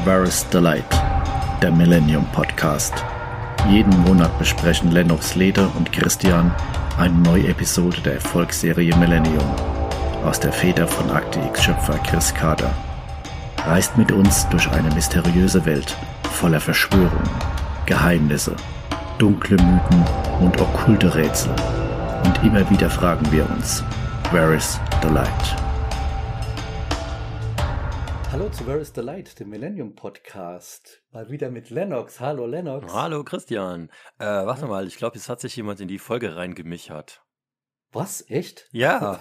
Where is the Light? Der Millennium Podcast. Jeden Monat besprechen Lennox Leder und Christian eine neue Episode der Erfolgsserie Millennium. Aus der Feder von Akte X-Schöpfer Chris Carter. Reist mit uns durch eine mysteriöse Welt voller Verschwörungen, Geheimnisse, dunkle Mythen und okkulte Rätsel. Und immer wieder fragen wir uns, where is the light? Hallo zu Where is the Light, dem Millennium Podcast. Mal wieder mit Lennox. Hallo Lennox. Hallo Christian. Warte mal, ich glaube, jetzt hat sich jemand in die Folge reingemichert. Was? Echt? Ja.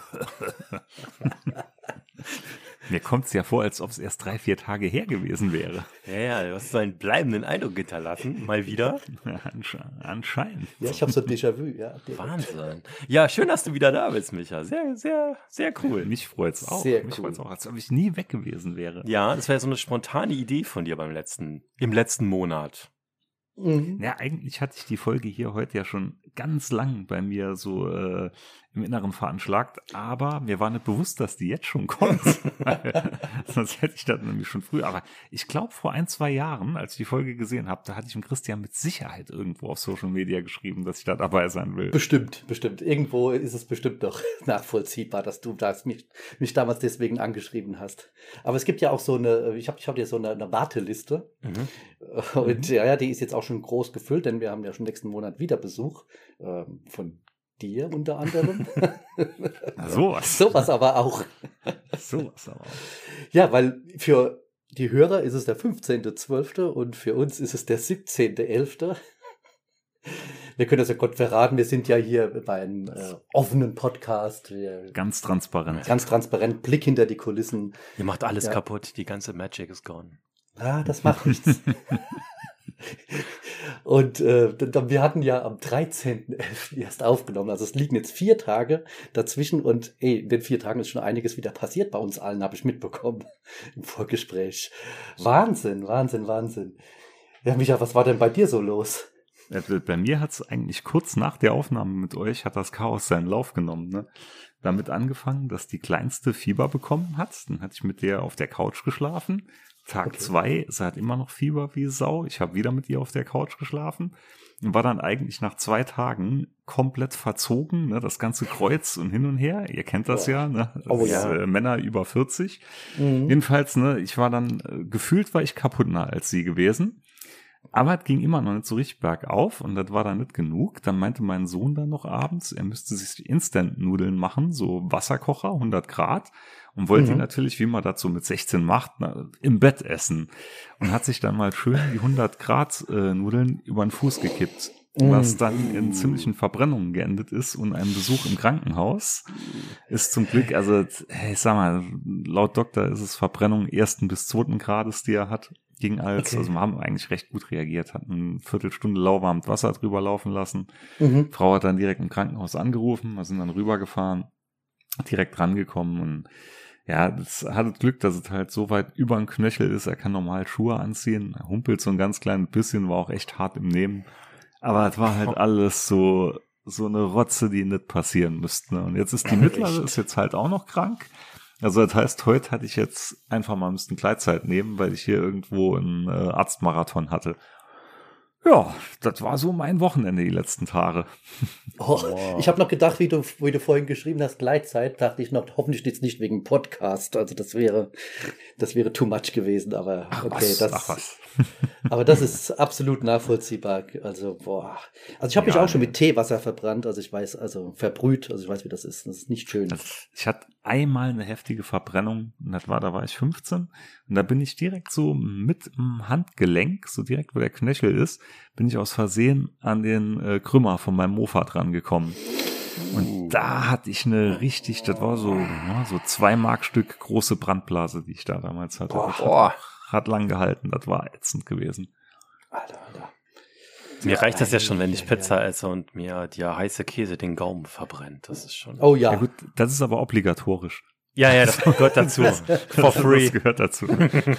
Mir kommt es ja vor, als ob es erst 3-4 Tage her gewesen wäre. Ja, du hast so einen bleibenden Eindruck hinterlassen, mal wieder. Ja, anscheinend. Ja, ich habe so ein Déjà-vu, ja. Wahnsinn. Ja, schön, dass du wieder da bist, Micha. Sehr, sehr, sehr cool. Mich freut es auch. Sehr Mich cool. freut's auch, als ob ich nie weg gewesen wäre. Ja, das wäre so eine spontane Idee von dir im letzten Monat. Mhm. Ja, eigentlich hatte ich die Folge hier heute ja schon ganz lang bei mir so im Inneren veranschlagt, aber mir war nicht bewusst, dass die jetzt schon kommt. Sonst hätte ich das nämlich schon früh. Aber ich glaube, vor 1-2 Jahren, als ich die Folge gesehen habe, da hatte ich dem Christian mit Sicherheit irgendwo auf Social Media geschrieben, dass ich da dabei sein will. Bestimmt. Irgendwo ist es bestimmt doch nachvollziehbar, dass du mich damals deswegen angeschrieben hast. Aber es gibt ja auch so ich hab dir so eine Warteliste. Und ja, die ist jetzt auch schon groß gefüllt, denn wir haben ja schon nächsten Monat wieder Besuch von dir unter anderem. Sowas aber auch. Ja, weil für die Hörer ist es der 15.12. und für uns ist es der 17.11. Wir können das ja Gott verraten, wir sind ja hier bei einem offenen Podcast. Ganz transparent. Ganz transparent, Blick hinter die Kulissen. Ihr macht alles kaputt, die ganze Magic ist gone. Ah, das macht nichts. Und wir hatten ja am 13.11. erst aufgenommen. Also es liegen jetzt 4 Tage dazwischen und in den 4 Tagen ist schon einiges wieder passiert bei uns allen, habe ich mitbekommen im Vorgespräch. Wahnsinn. Ja, Micha, was war denn bei dir so los? Bei mir hat es eigentlich kurz nach der Aufnahme mit euch, hat das Chaos seinen Lauf genommen. Ne? Damit angefangen, dass die Kleinste Fieber bekommen hat. Dann hatte ich mit der auf der Couch geschlafen. Tag 2, sie hat immer noch Fieber wie Sau. Ich habe wieder mit ihr auf der Couch geschlafen und war dann eigentlich nach 2 Tagen komplett verzogen, ne, das ganze Kreuz und hin und her. Ihr kennt das ja, ne? Männer über 40. Jedenfalls, ne, ich war dann, gefühlt war ich kaputter als sie gewesen. Aber es ging immer noch nicht so richtig bergauf und das war dann nicht genug. Dann meinte mein Sohn dann noch abends, er müsste sich Instant-Nudeln machen, so Wasserkocher, 100 Grad. Und wollte ihn natürlich, wie man dazu mit 16 macht, im Bett essen. Und hat sich dann mal schön die 100 Grad Nudeln über den Fuß gekippt. Was dann in ziemlichen Verbrennungen geendet ist und ein Besuch im Krankenhaus ist zum Glück, also ich sag mal, laut Doktor ist es Verbrennung 1. bis 2. Grades, die er hat. Ging also wir haben eigentlich recht gut reagiert, hatten eine Viertelstunde lauwarmes Wasser drüber laufen lassen. Frau hat dann direkt im Krankenhaus angerufen, wir sind dann rübergefahren, direkt rangekommen und ja, das hat Glück, dass es halt so weit über den Knöchel ist, er kann normal Schuhe anziehen, er humpelt so ein ganz kleines bisschen, war auch echt hart im Nehmen, aber es war halt alles so eine Rotze, die nicht passieren müsste. Ne? Und jetzt ist die Mittlere, ist jetzt halt auch noch krank. Also das heißt, heute hatte ich jetzt einfach mal ein bisschen Gleitzeit nehmen, weil ich hier irgendwo einen Arztmarathon hatte. Ja, das war so mein Wochenende die letzten Tage. Ich habe noch gedacht, wie du vorhin geschrieben hast, Gleitzeit, dachte ich noch, hoffentlich jetzt nicht wegen Podcast. Also das wäre too much gewesen, aber was. Aber das ist absolut nachvollziehbar. Also, Also ich habe mich auch schon mit Teewasser verbrannt, also ich weiß, also verbrüht, also ich weiß, wie das ist. Das ist nicht schön. Ich hatte einmal eine heftige Verbrennung, und da war ich 15, und da bin ich direkt so mit dem Handgelenk, so direkt wo der Knöchel ist, bin ich aus Versehen an den Krümmer von meinem Mofa dran gekommen. Und da hatte ich eine richtig, das war so 2 Markstück große Brandblase, die ich da damals hatte. Hat lang gehalten, das war ätzend gewesen. Alter. Mir reicht das ja schon, wenn ich Pizza esse und mir der heiße Käse den Gaumen verbrennt. Das ist schon... Oh ja. Ja gut, das ist aber obligatorisch. Ja, das gehört dazu. For free. Das gehört dazu.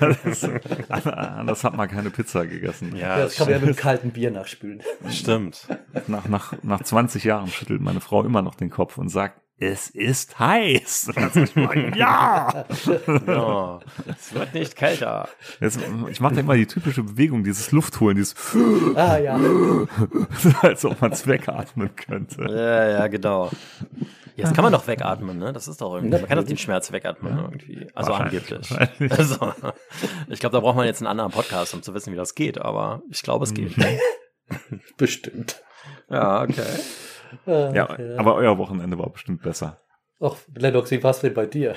Anders hat man keine Pizza gegessen. Ja, das kann man ja mit einem kalten Bier nachspülen. Stimmt. Nach 20 Jahren schüttelt meine Frau immer noch den Kopf und sagt, es ist heiß. Ja! Ja, es wird nicht kälter. Ich mache immer die typische Bewegung, dieses Luftholen, dieses ja. als ob man es wegatmen könnte. Ja, genau. Jetzt kann man doch wegatmen, ne? Das ist doch irgendwie. Man kann doch den Schmerz wegatmen irgendwie. Also angeblich. Also, ich glaube, da braucht man jetzt einen anderen Podcast, um zu wissen, wie das geht, aber ich glaube, es geht. Bestimmt. Ja, okay. Ja, aber euer Wochenende war bestimmt besser. Ach, Lennox, wie war's denn bei dir?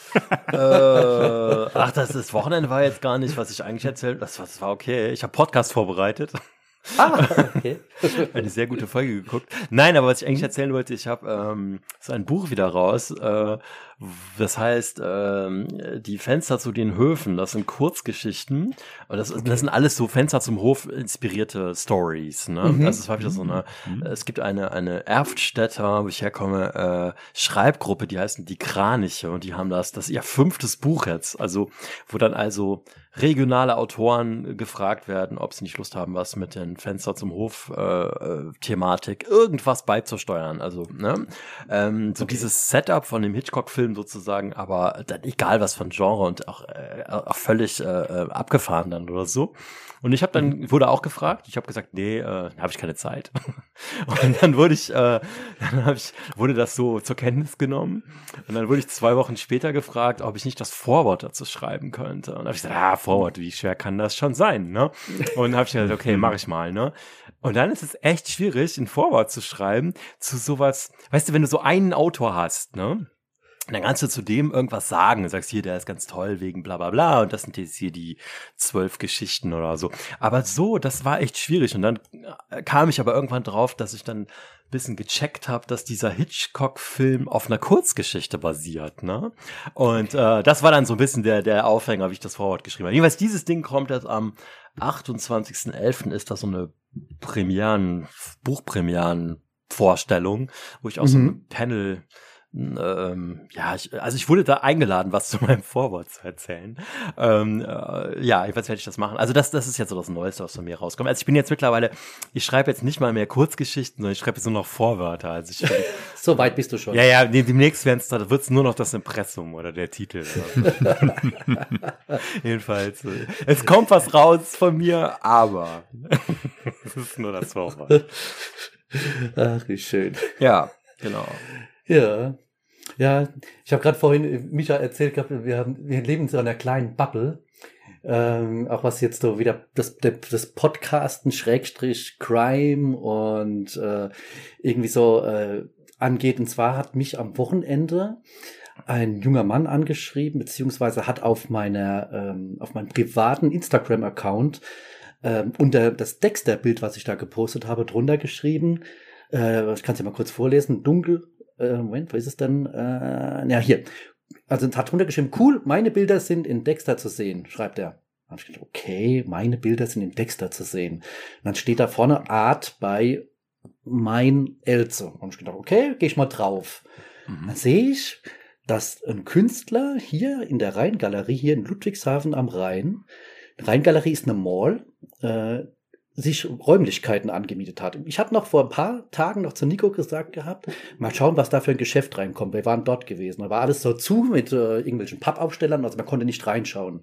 Das Wochenende war jetzt gar nicht, was ich eigentlich erzählt. Das war okay. Ich habe Podcast vorbereitet. Okay. Eine sehr gute Folge geguckt. Nein, aber was ich eigentlich erzählen wollte, ich habe so ein Buch wieder raus. Das heißt, die Fenster zu den Höfen. Das sind Kurzgeschichten. Und das sind alles so Fenster zum Hof inspirierte Stories. Ne? Also es war wieder so es gibt eine Erftstädter, wo ich herkomme, Schreibgruppe, die heißen die Kraniche. Und die haben das ist ihr 5. Buch jetzt. Also, wo dann also regionale Autoren gefragt werden, ob sie nicht Lust haben, was mit den Fenster zum Hof Thematik irgendwas beizusteuern. Also so dieses Setup von dem Hitchcock-Film sozusagen, aber dann egal was von Genre und auch völlig abgefahren dann oder so. Und ich habe dann wurde auch gefragt. Ich habe gesagt, nee, habe ich keine Zeit. Und dann wurde das so zur Kenntnis genommen. Und dann wurde ich 2 Wochen später gefragt, ob ich nicht das Vorwort dazu schreiben könnte. Und dann habe ich gesagt, Vorwort, wie schwer kann das schon sein, ne? Und dann habe ich gesagt, okay, mache ich mal, ne? Und dann ist es echt schwierig, ein Vorwort zu schreiben zu sowas, weißt du, wenn du so einen Autor hast, ne? Dann kannst du zu dem irgendwas sagen. Du sagst hier, der ist ganz toll wegen bla bla bla und das sind jetzt hier die 12 Geschichten oder so. Aber so, das war echt schwierig. Und dann kam ich aber irgendwann drauf, dass ich dann ein bisschen gecheckt habe, dass dieser Hitchcock-Film auf einer Kurzgeschichte basiert, ne? Und das war dann so ein bisschen der Aufhänger, wie ich das Vorwort geschrieben habe. Jedenfalls, dieses Ding kommt jetzt am 28.11. ist das so eine Buchpremieren-Vorstellung, wo ich auch so ein Panel ich wurde da eingeladen, was zu meinem Vorwort zu erzählen. Jedenfalls werde ich das machen. Also das ist jetzt so das Neueste, was von mir rauskommt. Also ich bin jetzt mittlerweile, ich schreibe jetzt nicht mal mehr Kurzgeschichten, sondern ich schreibe jetzt nur noch Vorwörter. Also So weit bist du schon. Ja, demnächst wird's nur noch das Impressum oder der Titel. Jedenfalls, es kommt was raus von mir, aber es ist nur das Vorwort. Ach, wie schön. Ja, genau. Ja, ich habe gerade vorhin Micha erzählt gehabt, wir leben in so einer kleinen Bubble, auch was jetzt so wieder das Podcasten / Crime und irgendwie so angeht. Und zwar hat mich am Wochenende ein junger Mann angeschrieben, beziehungsweise hat auf meinem privaten Instagram-Account unter das Dexter-Bild, was ich da gepostet habe, drunter geschrieben. Ich kann es ja mal kurz vorlesen. Moment, wo ist es denn? Hier. Also hat drunter geschrieben, cool, meine Bilder sind in Dexter zu sehen, schreibt er. Dann habe ich gedacht, okay, meine Bilder sind in Dexter zu sehen. Und dann steht da vorne Art bei mein Elze. Und ich gedacht, okay, gehe ich mal drauf. Dann sehe ich, dass ein Künstler hier in der Rheingalerie, hier in Ludwigshafen am Rhein, die Rheingalerie ist eine Mall, sich Räumlichkeiten angemietet hat. Ich habe noch vor ein paar Tagen noch zu Nico gesagt gehabt, mal schauen, was da für ein Geschäft reinkommt. Wir waren dort gewesen. Da war alles so zu mit irgendwelchen Pappaufstellern, also man konnte nicht reinschauen.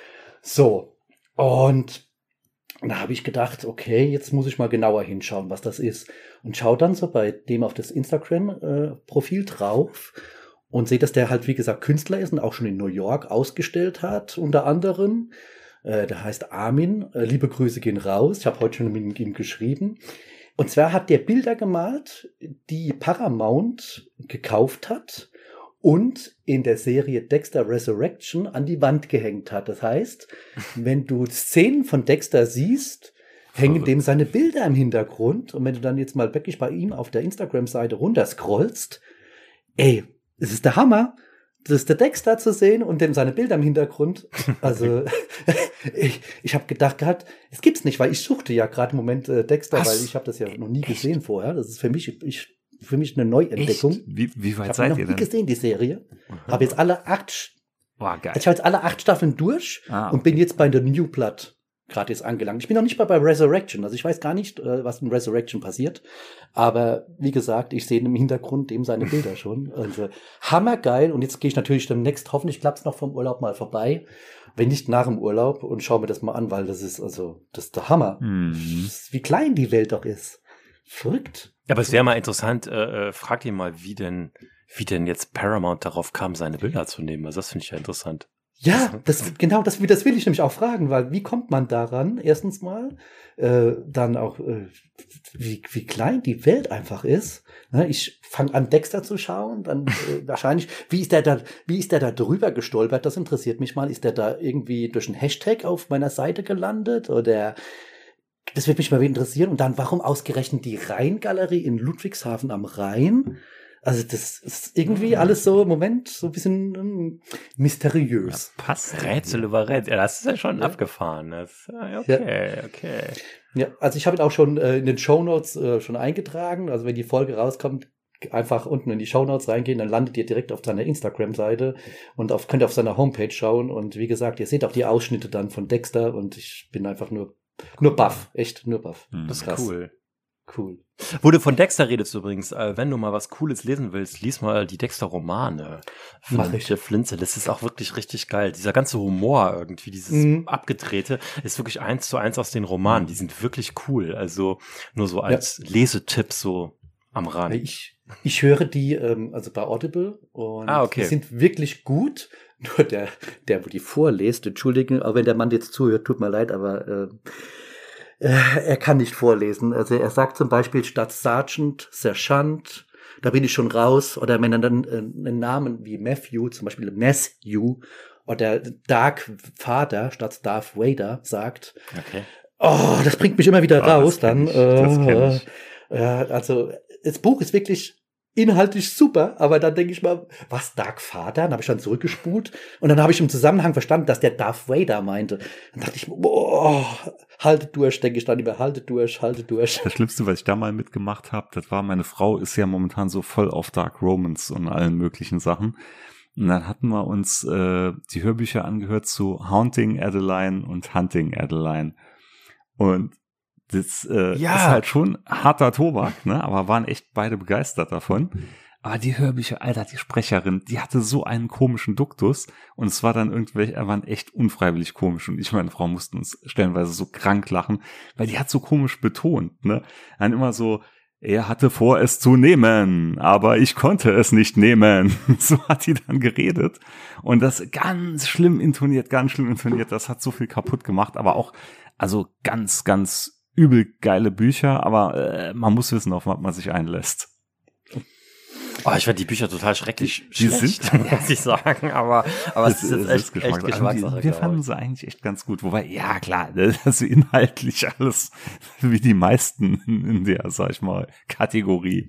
So, und da habe ich gedacht, okay, jetzt muss ich mal genauer hinschauen, was das ist. Und schau dann so bei dem auf das Instagram-Profil drauf und sehe, dass der halt, wie gesagt, Künstler ist und auch schon in New York ausgestellt hat, unter anderem. Der heißt Armin. Liebe Grüße gehen raus. Ich habe heute schon mit ihm geschrieben. Und zwar hat der Bilder gemalt, die Paramount gekauft hat und in der Serie Dexter Resurrection an die Wand gehängt hat. Das heißt, wenn du Szenen von Dexter siehst, hängen dem seine Bilder im Hintergrund. Und wenn du dann jetzt mal wirklich bei ihm auf der Instagram-Seite runterscrollst, es ist der Hammer. Das ist der Dexter zu sehen und dem seine Bilder im Hintergrund. Also ich habe gedacht gehabt, es gibt's nicht, weil ich suchte ja gerade im Moment Dexter, weil ich habe das ja noch nie gesehen vorher. Das ist für mich eine Neuentdeckung. Echt? Wie weit seid ihr denn? Ich habe noch nie gesehen, die Serie. Habe jetzt alle 8 geil. Ich habe jetzt alle 8 Staffeln durch und bin jetzt bei der New Blood gerade jetzt angelangt. Ich bin noch nicht mal bei Resurrection, also ich weiß gar nicht, was in Resurrection passiert, aber wie gesagt, ich sehe im Hintergrund eben seine Bilder schon. Also hammergeil, und jetzt gehe ich natürlich demnächst, hoffentlich klappt es noch vom Urlaub mal vorbei, wenn nicht nach dem Urlaub, und schaue mir das mal an, weil das ist der Hammer. Wie klein die Welt doch ist. Verrückt. Ja, aber es wäre mal interessant, fragt ihn mal, wie denn jetzt Paramount darauf kam, seine Bilder zu nehmen. Also das finde ich ja interessant. Ja, das will ich nämlich auch fragen, weil wie kommt man daran, erstens mal, dann auch, wie klein die Welt einfach ist. Ne, ich fange an, Dexter zu schauen, dann wahrscheinlich, wie ist der da drüber gestolpert? Das interessiert mich mal. Ist der da irgendwie durch einen Hashtag auf meiner Seite gelandet? Oder das wird mich mal interessieren. Und dann, warum ausgerechnet die Rheingalerie in Ludwigshafen am Rhein? Also das ist irgendwie alles so im Moment so ein bisschen mysteriös. Ja, passt. Rätsel über Rätsel. Ja, das ist ja schon abgefahren. Okay. Ja, also ich habe ihn auch schon in den Shownotes schon eingetragen. Also wenn die Folge rauskommt, einfach unten in die Shownotes reingehen, dann landet ihr direkt auf seiner Instagram-Seite und könnt auf seiner Homepage schauen. Und wie gesagt, ihr seht auch die Ausschnitte dann von Dexter, und ich bin einfach nur baff. Echt nur baff. Das ist krass. Cool. Wo du von Dexter redest übrigens, wenn du mal was Cooles lesen willst, lies mal die Dexter-Romane von Jeff Lindsay. Das ist auch wirklich richtig geil. Dieser ganze Humor irgendwie, dieses Abgedrehte, ist wirklich 1:1 aus den Romanen. Die sind wirklich cool. Also nur so als Lesetipp so am Rand. Ich höre die also bei Audible, und okay. Die sind wirklich gut. Nur der, wo die vorliest, entschuldigen, aber wenn der Mann jetzt zuhört, tut mir leid, aber er kann nicht vorlesen. Also er sagt zum Beispiel statt Sergeant, da bin ich schon raus. Oder wenn er dann einen Namen wie Matthew, zum Beispiel Matthew, oder Dark Vater statt Darth Vader sagt, okay. Oh, das bringt mich immer wieder raus. Das kenn ich. Also das Buch ist wirklich inhaltlich super, aber dann denke ich mal, was, Dark Vater? Dann habe ich dann zurückgespult, und dann habe ich im Zusammenhang verstanden, dass der Darth Vader meinte. Dann dachte ich, boah, haltet durch, denke ich dann immer, haltet durch. Das Schlimmste, was ich da mal mitgemacht habe, das war, meine Frau ist ja momentan so voll auf Dark Romance und allen möglichen Sachen. Und dann hatten wir uns die Hörbücher angehört zu Haunting Adeline und Hunting Adeline. Und das ist halt schon harter Tobak, ne? Aber waren echt beide begeistert davon. Aber die Hörbücher, Alter, die Sprecherin, die hatte so einen komischen Duktus, und es war dann waren echt unfreiwillig komisch, und ich und meine Frau mussten uns stellenweise so krank lachen, weil die hat so komisch betont, ne? Dann immer so, er hatte vor, es zu nehmen, aber ich konnte es nicht nehmen. So hat die dann geredet, und das ganz schlimm intoniert, das hat so viel kaputt gemacht, aber auch, also ganz, ganz übel geile Bücher, aber man muss wissen, auf was man sich einlässt. Oh, ich fand die Bücher total schrecklich schlecht, muss ich sagen, aber es ist jetzt echt Geschmackssache. Wir fanden sie eigentlich echt ganz gut, wobei, ja klar, das ist inhaltlich alles wie die meisten in der, sag ich mal, Kategorie.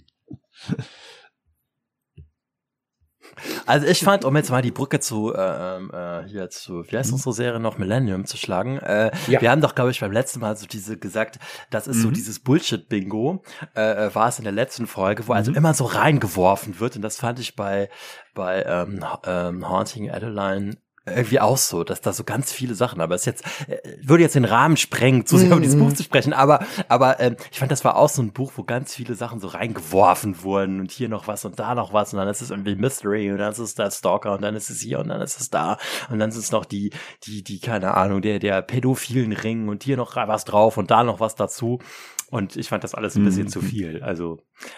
Also ich fand, um jetzt mal die Brücke wie heißt unsere Serie noch, Millennium zu schlagen, wir haben doch, glaube ich, beim letzten Mal so gesagt, das ist so dieses Bullshit-Bingo, war es in der letzten Folge, wo also immer so reingeworfen wird, und das fand ich bei Haunting Adeline irgendwie auch so, dass da so ganz viele Sachen, aber es jetzt würde jetzt den Rahmen sprengen, zu sehr über dieses Buch zu sprechen, aber ich fand, das war auch so ein Buch, wo ganz viele Sachen so reingeworfen wurden, und hier noch was und da noch was, und dann ist es irgendwie Mystery, und dann ist es der Stalker, und dann ist es hier, und dann ist es da, und dann sind es noch die keine Ahnung, der pädophilen Ring, und hier noch was drauf und da noch was dazu, und ich fand das alles ein bisschen zu viel, also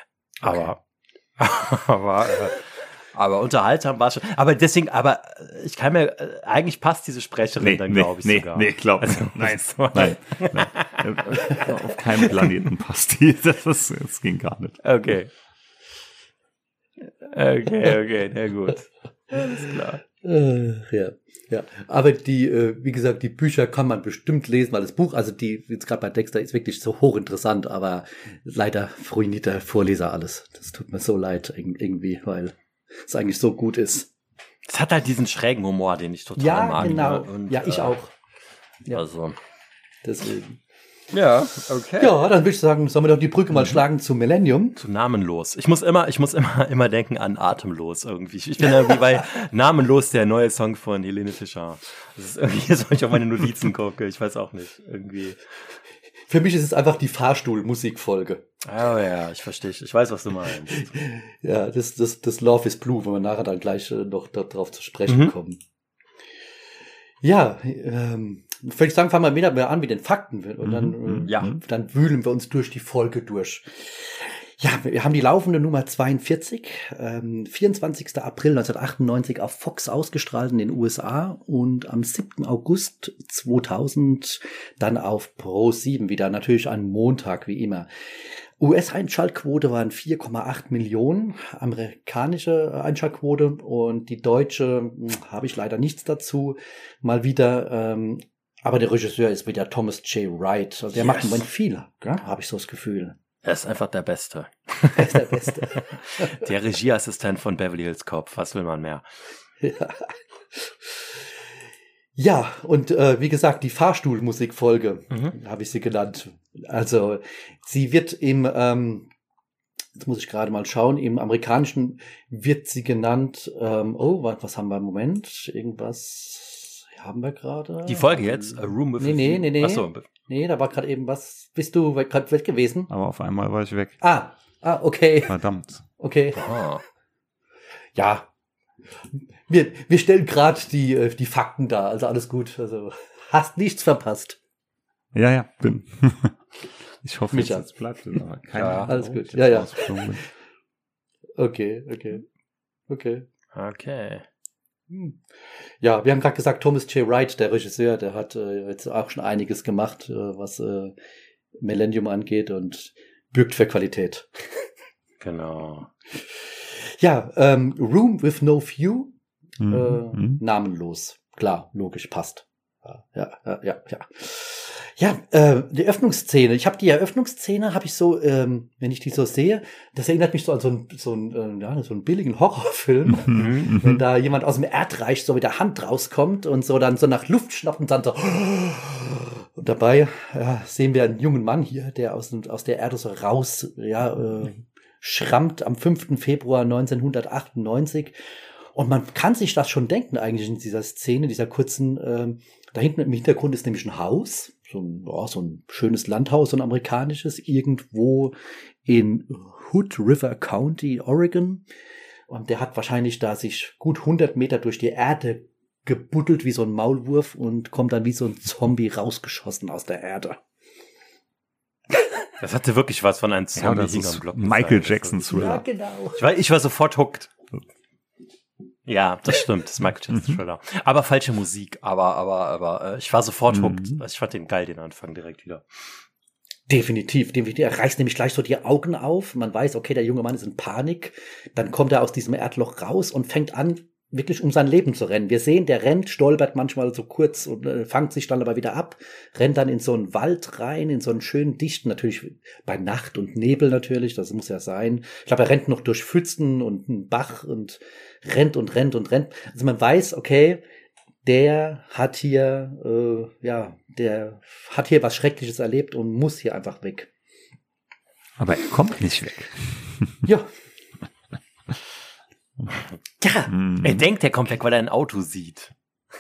aber unterhaltsam war schon. Aber deswegen, ich kann mir, eigentlich passt diese Sprecherin dann, glaube ich, sogar. Nee, glaube ich. Also, nein. Auf keinem Planeten passt die. Das ging gar nicht. Okay, na gut. Alles klar. Ja. Aber wie gesagt, die Bücher kann man bestimmt lesen, weil das Buch, also jetzt gerade bei Dexter, ist wirklich so hochinteressant, aber leider ruiniert der Vorleser alles. Das tut mir so leid irgendwie, weil es eigentlich so gut ist. Es hat halt diesen schrägen Humor, den ich total mag. Ja, genau. Und, ich auch. Ja. Also. Deswegen. Ja, okay. Ja, dann würde ich sagen, sollen wir doch die Brücke mal schlagen zu Millennium. Zu Namenlos. Ich muss immer denken an Atemlos irgendwie. Ich bin irgendwie bei Namenlos, der neue Song von Helene Fischer. Das ist irgendwie, so, ich auf meine Notizen gucke. Ich weiß auch nicht. Irgendwie. Für mich ist es einfach die Fahrstuhl-Musikfolge. Oh ja, ich verstehe. Ich weiß, was du meinst. Ja, das Love is Blue, wenn wir nachher dann gleich noch darauf zu sprechen kommen. Ja, würde ich sagen, fangen wir wieder an mit den Fakten und dann wühlen wir uns durch die Folge durch. Ja, wir haben die laufende Nummer 42, 24. April 1998 auf Fox ausgestrahlt in den USA und am 7. August 2000 dann auf Pro7 wieder, natürlich ein Montag wie immer. US-Einschaltquote waren 4,8 Millionen, amerikanische Einschaltquote und die deutsche habe ich leider nichts dazu, mal wieder, aber der Regisseur ist wieder Thomas J. Wright, also der macht im Moment viel, habe ich so das Gefühl. Er ist einfach der Beste. Er ist der Beste. Der Regieassistent von Beverly Hills Cop, was will man mehr? Ja, und wie gesagt, die Fahrstuhlmusikfolge habe ich sie genannt. Also sie wird jetzt muss ich gerade mal schauen, im Amerikanischen wird sie genannt, was haben wir im Moment? Irgendwas haben wir gerade? Die Folge jetzt? A Room with Nee. Achso. Nee, da war gerade eben was. Bist du gerade weg gewesen? Aber auf einmal war ich weg. Ah, okay. Verdammt. Okay. Ah. Ja. Wir stellen gerade die Fakten dar, also alles gut. Also hast nichts verpasst. Ja, bin. Ich hoffe, Micha. jetzt bleibt es aber keine Ja, Ahnung, alles ob gut. ich Ja. jetzt rausgeflogen bin. Okay. Okay. Ja, wir haben gerade gesagt, Thomas J. Wright, der Regisseur, der hat jetzt auch schon einiges gemacht, was Millennium angeht und bürgt für Qualität. Genau. Ja, Room with No View, namenlos. Klar, logisch, passt. Ja. Ja, die Öffnungsszene. Ich habe die Eröffnungsszene, habe ich so, wenn ich die so sehe, das erinnert mich so an so einen billigen Horrorfilm, wenn da jemand aus dem Erdreich so mit der Hand rauskommt und so dann so nach Luft schnappt und dann so. Und dabei sehen wir einen jungen Mann hier, der aus der Erde so raus, schrammt am 5. Februar 1998. Und man kann sich das schon denken eigentlich in dieser Szene, dieser kurzen, da hinten im Hintergrund ist nämlich ein Haus, so ein schönes Landhaus, so ein amerikanisches, irgendwo in Hood River County, Oregon. Und der hat wahrscheinlich da sich gut 100 Meter durch die Erde gebuddelt wie so ein Maulwurf und kommt dann wie so ein Zombie rausgeschossen aus der Erde. Das hatte wirklich was von einem Zombie. Ja, das ist Michael Jackson Thriller. Ja, genau. Ich war sofort hooked. Ja, das stimmt, das ist Michael Jackson Thriller. Aber falsche Musik, aber ich war sofort hooked. Ich fand den geil, den Anfang direkt wieder. Definitiv. Er reißt nämlich gleich so die Augen auf. Man weiß, okay, der junge Mann ist in Panik. Dann kommt er aus diesem Erdloch raus und fängt an, wirklich um sein Leben zu rennen. Wir sehen, der rennt, stolpert manchmal so kurz und fangt sich dann aber wieder ab, rennt dann in so einen Wald rein, in so einen schönen dichten, natürlich bei Nacht und Nebel natürlich, das muss ja sein. Ich glaube, er rennt noch durch Pfützen und einen Bach und rennt. Also man weiß, okay, der hat hier was Schreckliches erlebt und muss hier einfach weg. Aber er kommt nicht weg. Ja. Ja, er denkt, er kommt weg, weil er ein Auto sieht.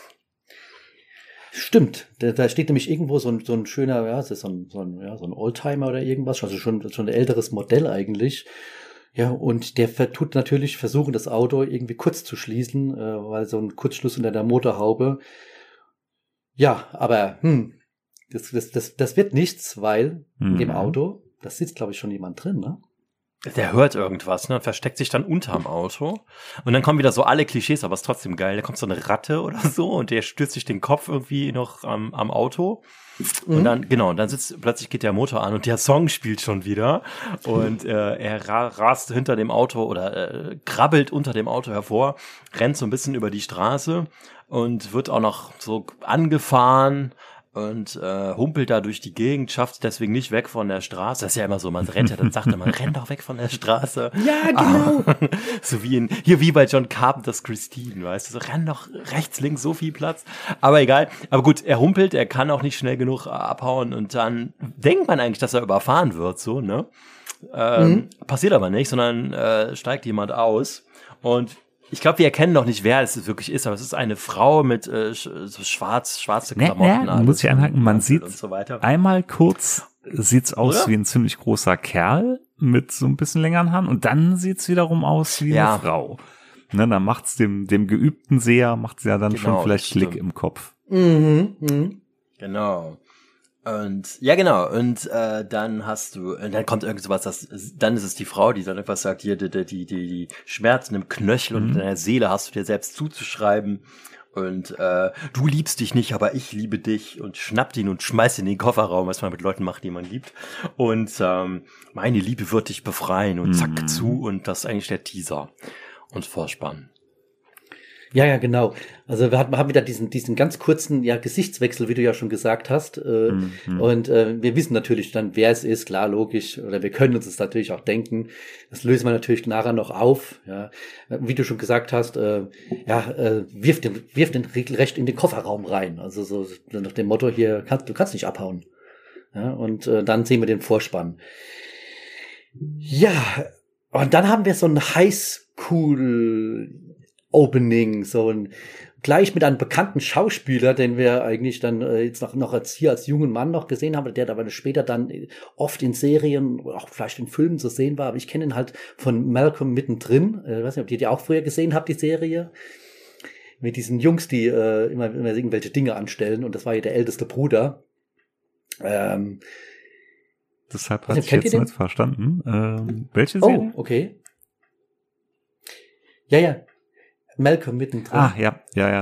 Stimmt, da steht nämlich irgendwo so ein schöner, das ist so ein Oldtimer oder irgendwas, also schon ein älteres Modell eigentlich. Ja, und der tut natürlich versuchen, das Auto irgendwie kurz zu schließen, weil so ein Kurzschluss unter der Motorhaube. Ja, aber das wird nichts, weil in dem Auto, da sitzt, glaube ich, schon jemand drin, ne? Der hört irgendwas, ne? Versteckt sich dann unterm Auto. Und dann kommen wieder so alle Klischees, aber ist trotzdem geil. Da kommt so eine Ratte oder so und der stürzt sich den Kopf irgendwie noch am Auto. Und dann, plötzlich geht der Motor an und der Song spielt schon wieder. Und er rast hinter dem Auto oder krabbelt unter dem Auto hervor, rennt so ein bisschen über die Straße und wird auch noch so angefahren. und humpelt da durch die Gegend, schafft es deswegen nicht weg von der Straße. Das ist ja immer so, man rennt ja, dann sagt er, man rennt doch weg von der Straße. Ja, genau. So wie bei John Carpenters Christine, weißt du, so renn doch rechts, links, so viel Platz. Aber egal. Aber gut, er humpelt, er kann auch nicht schnell genug abhauen und dann denkt man eigentlich, dass er überfahren wird, so, ne? Passiert aber nicht, sondern steigt jemand aus und ich glaube, wir erkennen noch nicht, wer es wirklich ist, aber es ist eine Frau mit so schwarze Klamotten. Man muss sich anhaken, man sieht so einmal kurz, sieht's aus Oder? wie ein ziemlich großer Kerl mit so ein bisschen längeren Haaren und dann sieht's wiederum aus wie eine Frau. Ne, dann macht's dem geübten Seher, macht's ja dann schon vielleicht Klick im Kopf. Genau. Und ja, genau. Und dann dann kommt irgend sowas, dann ist es die Frau, die dann etwas sagt, hier die Schmerzen im Knöchel und in deiner Seele hast du dir selbst zuzuschreiben. Und du liebst dich nicht, aber ich liebe dich und schnappt ihn und schmeißt ihn in den Kofferraum, was man mit Leuten macht, die man liebt. Und meine Liebe wird dich befreien und zack zu und das ist eigentlich der Teaser und Vorspann. Ja, genau. Also wir haben wieder diesen ganz kurzen Gesichtswechsel, wie du ja schon gesagt hast. Und wir wissen natürlich dann, wer es ist, klar, logisch. Oder wir können uns das natürlich auch denken. Das lösen wir natürlich nachher noch auf. Ja, wie du schon gesagt hast, wirf den regelrecht in den Kofferraum rein. Also so nach dem Motto hier, du kannst nicht abhauen. Ja, und dann sehen wir den Vorspann. Ja, und dann haben wir so ein Highschool Opening, gleich mit einem bekannten Schauspieler, den wir eigentlich dann jetzt noch als jungen Mann noch gesehen haben, der aber später dann oft in Serien, auch vielleicht in Filmen zu sehen war, aber ich kenne ihn halt von Malcolm mittendrin. Ich weiß nicht, ob ihr die auch früher gesehen habt, die Serie. Mit diesen Jungs, die immer irgendwelche Dinge anstellen und das war ja der älteste Bruder. Deshalb hatte ich jetzt nicht verstanden. Welche Serie? Oh, okay. Ja. Malcolm mittendrin. Ja.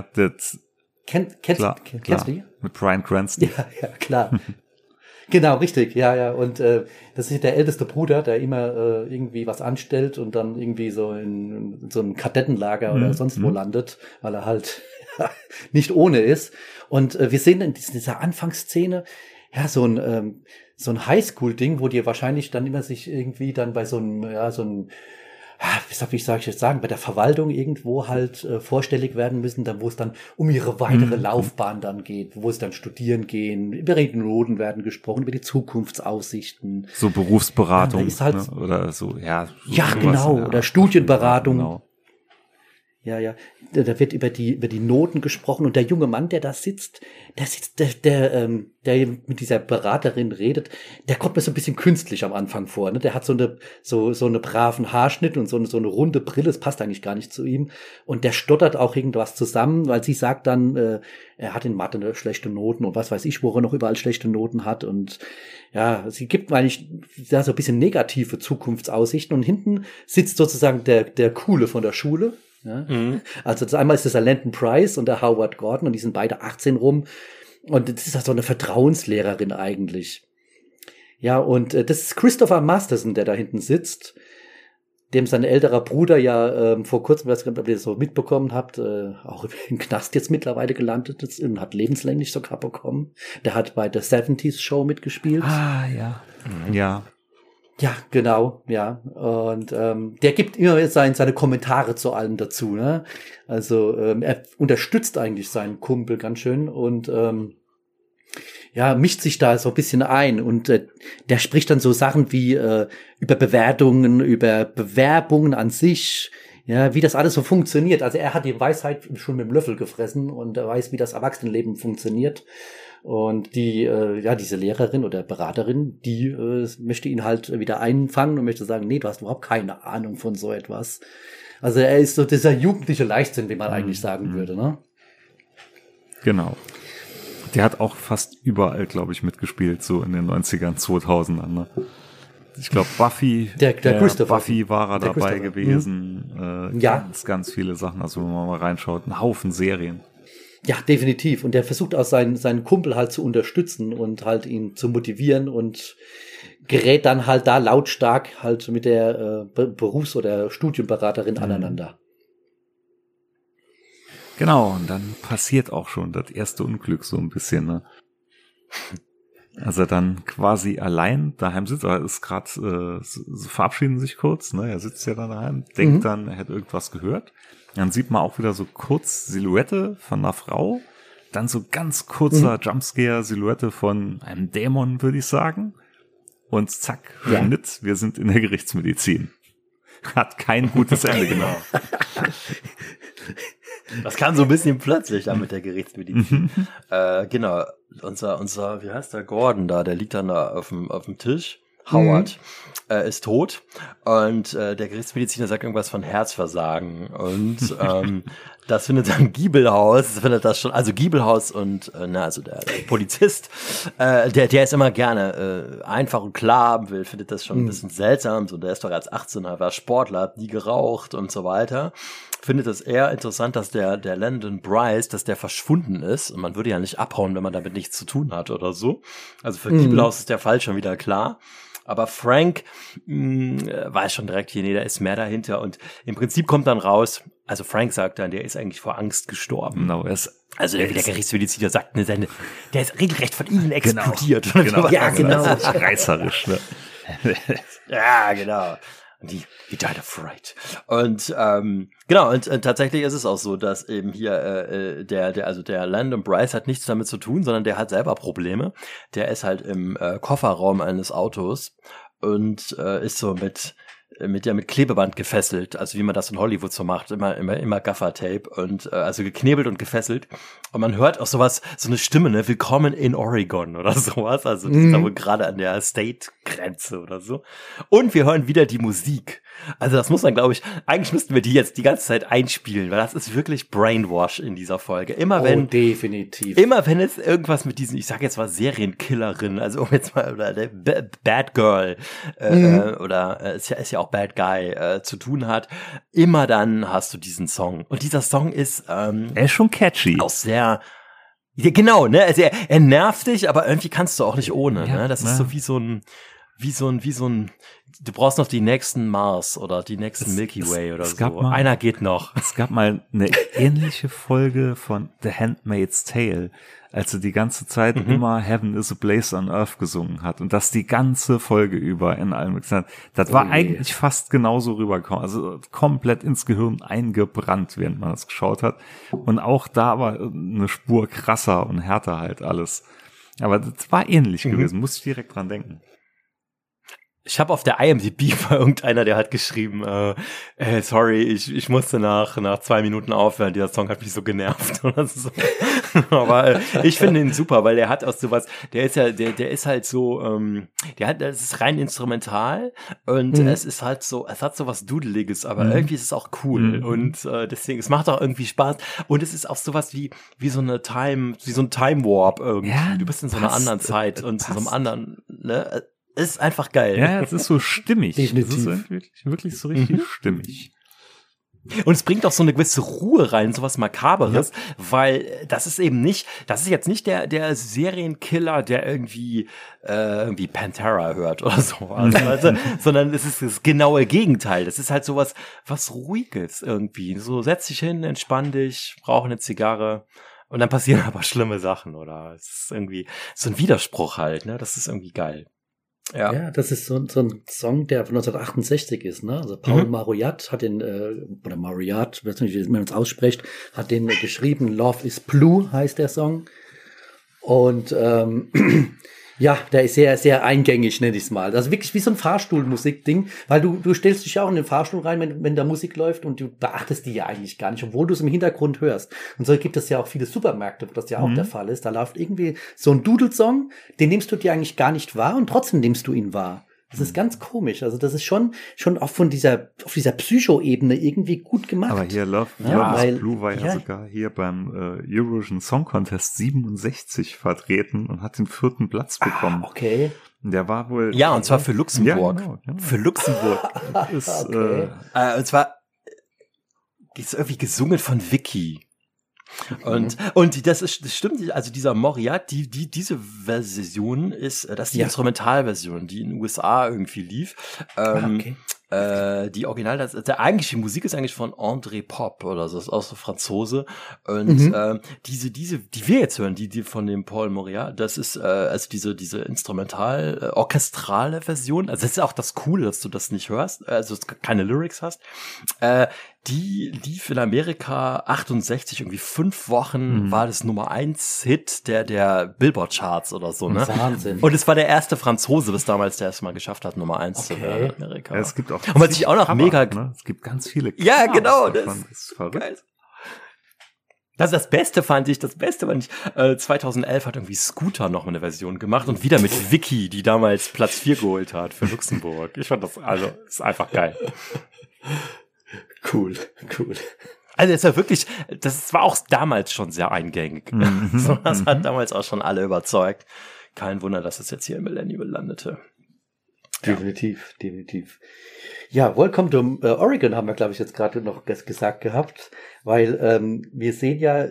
Kennst du die? Mit Bryan Cranston. Ja, klar. Genau, richtig. Ja. Und das ist der älteste Bruder, der immer irgendwie was anstellt und dann irgendwie so in so einem Kadettenlager oder sonst wo landet, weil er halt nicht ohne ist. Und wir sehen in dieser Anfangsszene so ein Highschool-Ding, wo die wahrscheinlich dann immer sich irgendwie dann bei so einem wie soll ich jetzt sagen, bei der Verwaltung irgendwo halt vorstellig werden müssen, dann wo es dann um ihre weitere Laufbahn dann geht, wo es dann studieren gehen, über die Noten werden gesprochen, über die Zukunftsaussichten. So Berufsberatung halt, ne? Oder so, ja. Ja, genau, oder Studienberatung. Genau. Ja. Da wird über die Noten gesprochen und der junge Mann, der da sitzt, der mit dieser Beraterin redet, der kommt mir so ein bisschen künstlich am Anfang vor, ne? Der hat so eine braven Haarschnitt und so eine runde Brille, das passt eigentlich gar nicht zu ihm und der stottert auch irgendwas zusammen, weil sie sagt dann, er hat in Mathe schlechte Noten und was weiß ich, wo er noch überall schlechte Noten hat und ja, sie gibt eigentlich so ein bisschen negative Zukunftsaussichten und hinten sitzt sozusagen der Coole von der Schule. Ja? Also einmal ist das der Landon Price und der Howard Gordon und die sind beide 18 rum und das ist halt so eine Vertrauenslehrerin eigentlich. Ja, und das ist Christopher Masterson, der da hinten sitzt, dem sein älterer Bruder vor kurzem, weiß nicht, ob ihr das so mitbekommen habt, auch im Knast jetzt mittlerweile gelandet ist und hat lebenslänglich sogar bekommen. Der hat bei der 70s Show mitgespielt. Ah, ja. Ja. Ja, genau, ja. Und der gibt immer seine Kommentare zu allem dazu, ne? Also er unterstützt eigentlich seinen Kumpel ganz schön und mischt sich da so ein bisschen ein und der spricht dann so Sachen wie über Bewertungen, über Bewerbungen an sich, ja, wie das alles so funktioniert. Also er hat die Weisheit schon mit dem Löffel gefressen und er weiß, wie das Erwachsenenleben funktioniert. Und diese Lehrerin oder Beraterin, die möchte ihn halt wieder einfangen und möchte sagen, nee, du hast überhaupt keine Ahnung von so etwas. Also er ist so dieser jugendliche Leichtsinn, wie man eigentlich sagen würde, ne? Genau. Der hat auch fast überall, glaube ich, mitgespielt, so in den 90ern, 2000ern, ne? Ich glaube, Buffy, der Christopher. Buffy war er dabei gewesen. Ganz viele Sachen, also wenn man mal reinschaut, ein Haufen Serien. Ja, definitiv. Und der versucht auch seinen Kumpel halt zu unterstützen und halt ihn zu motivieren und gerät dann halt da lautstark halt mit der Berufs- oder Studienberaterin aneinander. Genau, und dann passiert auch schon das erste Unglück so ein bisschen, ne? Als er dann quasi allein daheim sitzt, er ist gerade, verabschieden sich kurz, ne? Er sitzt ja dann daheim, denkt dann, er hätte irgendwas gehört. Dann sieht man auch wieder so kurz Silhouette von einer Frau, dann so ganz kurzer Jumpscare, Silhouette von einem Dämon, würde ich sagen. Und zack, Schnitt, wir sind in der Gerichtsmedizin. Hat kein gutes Ende, genau. Das kam so ein bisschen plötzlich dann mit der Gerichtsmedizin. Genau, unser, wie heißt der, Gordon da, der liegt dann da auf dem Tisch. Howard ist tot und der Gerichtsmediziner sagt irgendwas von Herzversagen und das findet dann Giebelhaus, Giebelhaus und also der Polizist, der ist immer gerne einfach und klar haben will, findet das schon ein bisschen seltsam, so der ist doch als 18er, war Sportler, hat nie geraucht und so weiter. Findet es eher interessant, dass der Landon Bryce, dass der verschwunden ist und man würde ja nicht abhauen, wenn man damit nichts zu tun hat oder so. Also für Giebelhaus ist der Fall schon wieder klar. Aber Frank weiß schon direkt hier, nee, da ist mehr dahinter. Und im Prinzip kommt dann raus, also Frank sagt dann, der ist eigentlich vor Angst gestorben. Genau, der Gerichtsmediziner sagt, der ist regelrecht von ihnen explodiert. Genau. Ja, genau. Das ist reißerisch, ne? Ja, genau. Und die died of fright. Und genau, und tatsächlich ist es auch so, dass eben hier der Landon Bryce hat nichts damit zu tun, sondern der hat selber Probleme. Der ist halt im Kofferraum eines Autos und ist so mit Klebeband gefesselt, also wie man das in Hollywood so macht, immer Gaffer-Tape und also geknebelt und gefesselt. Und man hört auch sowas, so eine Stimme, ne, willkommen in Oregon oder sowas, also die ist da wohl gerade an der State-Grenze oder so. Und wir hören wieder die Musik. Also das muss man, glaube ich, eigentlich müssten wir die jetzt die ganze Zeit einspielen, weil das ist wirklich Brainwash in dieser Folge. Definitiv. Immer wenn es irgendwas mit diesen, ich sage jetzt mal Serienkillerin, also um jetzt mal, oder der Bad Girl oder ist ja auch Bad Guy zu tun hat, immer dann hast du diesen Song. Und dieser Song ist er ist schon catchy. Auch sehr, ja, genau, ne? Also er nervt dich, aber irgendwie kannst du auch nicht ohne. Ja, ne? Das ist so wie so ein du brauchst noch die nächsten Mars oder die nächsten Milky Way oder so. Einer geht noch. Es gab mal eine ähnliche Folge von The Handmaid's Tale, als sie die ganze Zeit immer Heaven is a Place on Earth gesungen hat und das die ganze Folge über in allem gesagt. Das war eigentlich fast genauso rübergekommen, also komplett ins Gehirn eingebrannt, während man das geschaut hat. Und auch da war eine Spur krasser und härter halt alles. Aber das war ähnlich gewesen, musste ich direkt dran denken. Ich habe auf der IMDb war irgendeiner, der hat geschrieben, sorry, ich musste nach 2 Minuten aufhören, dieser Song hat mich so genervt oder so. Aber ich finde ihn super, weil der hat auch sowas, der ist halt so, das ist rein instrumental und es ist halt so, es hat so was Dudeliges, aber irgendwie ist es auch cool und deswegen, es macht auch irgendwie Spaß und es ist auch sowas wie so ein Time Warp irgendwie. Ja, du bist in so einer anderen Zeit und in so einem anderen, ne? Ist einfach geil. Ja, es ist so stimmig. Definitiv. Es ist wirklich so richtig stimmig. Und es bringt auch so eine gewisse Ruhe rein, sowas Makaberes, weil das ist jetzt nicht der Serienkiller, der irgendwie Pantera hört oder so, also, sondern es ist das genaue Gegenteil. Das ist halt sowas, was Ruhiges irgendwie. So, setz dich hin, entspann dich, rauch eine Zigarre. Und dann passieren aber schlimme Sachen, oder? Es ist irgendwie so ein Widerspruch halt, ne? Das ist irgendwie geil. Ja, das ist so ein Song, der von 1968 ist, ne? Also Paul Maroyat hat den, oder Maroyat, ich weiß nicht, wie man es ausspricht, hat den geschrieben. Love is Blue heißt der Song. Und ja, der ist sehr, sehr eingängig, nenne ich es mal. Das ist wirklich wie so ein Fahrstuhlmusik-Ding, weil du stellst dich ja auch in den Fahrstuhl rein, wenn da Musik läuft und du beachtest die ja eigentlich gar nicht, obwohl du es im Hintergrund hörst. Und so gibt es ja auch viele Supermärkte, wo das ja auch der Fall ist. Da läuft irgendwie so ein Dudelsong, den nimmst du dir eigentlich gar nicht wahr und trotzdem nimmst du ihn wahr. Das ist ganz komisch. Also das ist schon auch auf dieser Psycho-Ebene irgendwie gut gemacht. Aber hier Love is Blue war ja sogar hier beim Eurovision Song Contest 67 vertreten und hat den 4. Platz bekommen. Okay. Der war wohl... Ja, und zwar für Luxemburg. Ja, genau. Für Luxemburg. Ist, okay. Und zwar ist irgendwie gesungen von Vicky. Und das stimmt, also dieser Maroyat, diese Version ist, das ist die Instrumentalversion, die in den USA irgendwie lief. Okay. die Original, der eigentliche Musik ist eigentlich von André Pop oder so, ist auch so Franzose. Und die wir jetzt hören, die von dem Paul Moriarty, das ist also diese instrumental orchestrale Version. Also das ist auch das Coole, dass du das nicht hörst, also keine Lyrics hast. Die lief in Amerika 68, irgendwie 5 Wochen war das Nummer 1 Hit der Billboard-Charts oder so, ne? Wahnsinn. Und es war der erste Franzose bis damals, der es mal geschafft hat, Nummer 1 zu werden in Amerika. Ja, es gibt auch und was ich auch noch mega, ne? Es gibt ganz viele ja, genau, das ist verrückt. Geil. Das Beste fand ich, 2011 hat irgendwie Scooter noch eine Version gemacht und wieder mit Vicky, die damals Platz 4 geholt hat für Luxemburg. Ich fand das, also, ist einfach geil. Cool. Also ist ja wirklich, das war auch damals schon sehr eingängig. So, das hat damals auch schon alle überzeugt. Kein Wunder, dass es jetzt hier im Millennium landete. Definitiv. Ja, Welcome to Oregon haben wir, glaube ich, jetzt gerade noch gesagt gehabt, weil wir sehen ja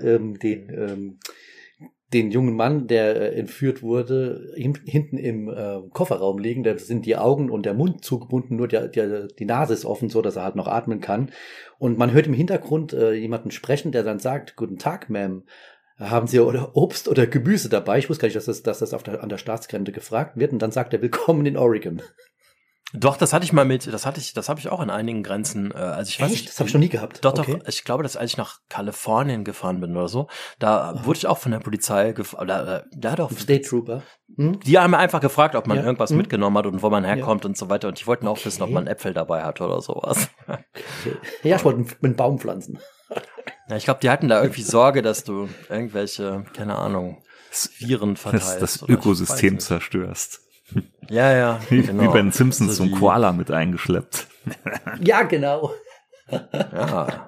den jungen Mann, der entführt wurde, hinten im Kofferraum liegen. Da sind die Augen und der Mund zugebunden, nur die Nase ist offen, so dass er halt noch atmen kann. Und man hört im Hintergrund jemanden sprechen, der dann sagt, guten Tag, Ma'am. Haben Sie Obst oder Gemüse dabei? Ich wusste gar nicht, dass das an der Staatsgrenze gefragt wird. Und dann sagt er, willkommen in Oregon. Doch, das hatte ich mal das habe ich auch in einigen Grenzen, also ich weiß nicht. Das habe ich noch nie gehabt. Doch, ich glaube, dass als ich nach Kalifornien gefahren bin oder so, da wurde ich auch von der Polizei State Trooper. Die haben einfach gefragt, ob man irgendwas mitgenommen hat und wo man herkommt und so weiter. Und die wollten auch wissen, ob man Äpfel dabei hat oder sowas. Ja, ich wollte einen Baum pflanzen. Ja, ich glaube, die hatten da irgendwie Sorge, dass du irgendwelche, keine Ahnung, Viren verteilst. Das Ökosystem zerstörst. Ja, genau. Wie bei den Simpsons also so ein Koala mit eingeschleppt. Ja, genau. Ja.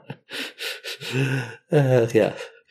Ja.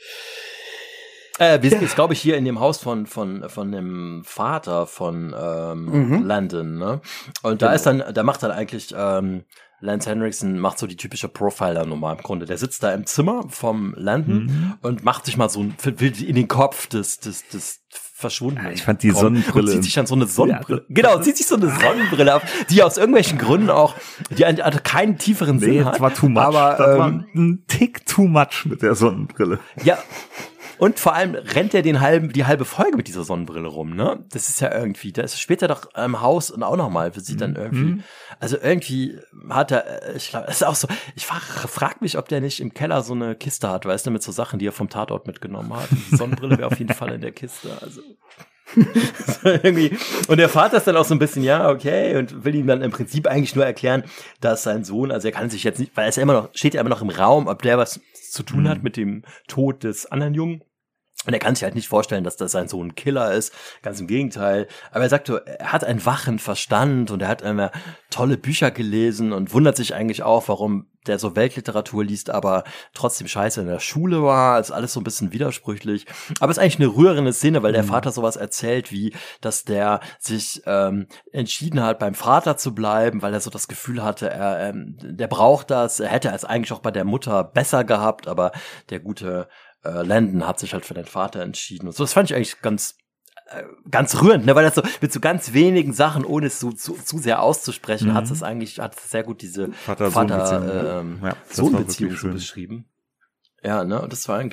Wir sind jetzt, glaube ich, hier in dem Haus von dem Vater von Landon, ne? Und da macht dann eigentlich Lance Henriksen macht so die typische Profiler-Nummer im Grunde. Der sitzt da im Zimmer vom Landon und macht sich mal will in den Kopf des Verschwundenen. Ich fand die Sonnenbrille. Und zieht sich dann so eine Sonnenbrille. Genau, zieht sich so eine Sonnenbrille ab, die aus irgendwelchen Gründen auch, die keinen tieferen Sinn hat. Das war too much. Aber, das war ein Tick too much mit der Sonnenbrille. Ja. Und vor allem rennt er die halbe Folge mit dieser Sonnenbrille rum, ne? Das ist ja irgendwie, da ist später doch im Haus und auch nochmal, sieht dann irgendwie, also irgendwie hat er, ich glaube, das ist auch so, ich frag mich, ob der nicht im Keller so eine Kiste hat, weißt du, mit so Sachen, die er vom Tatort mitgenommen hat. Die Sonnenbrille wäre auf jeden Fall in der Kiste, also. Irgendwie. Und der Vater ist dann auch so ein bisschen, ja, okay, und will ihm dann im Prinzip eigentlich nur erklären, dass sein Sohn, also er kann sich jetzt nicht, weil steht ja immer noch im Raum, ob der was zu tun hat mit dem Tod des anderen Jungen. Und er kann sich halt nicht vorstellen, dass das sein Sohn ein Killer ist. Ganz im Gegenteil. Aber er sagt so, er hat einen wachen Verstand und er hat immer tolle Bücher gelesen und wundert sich eigentlich auch, warum der so Weltliteratur liest, aber trotzdem scheiße in der Schule war. Ist alles so ein bisschen widersprüchlich. Aber es ist eigentlich eine rührende Szene, weil der Vater sowas erzählt, wie, dass der sich entschieden hat, beim Vater zu bleiben, weil er so das Gefühl hatte, der braucht das. Er hätte es eigentlich auch bei der Mutter besser gehabt, aber der gute Landon hat sich halt für den Vater entschieden. Und so, das fand ich eigentlich ganz rührend, ne, weil das so mit so ganz wenigen Sachen, ohne es zu sehr auszusprechen, hat es sehr gut diese Vater-Sohn-Beziehung so beschrieben. Ja, ne, und das war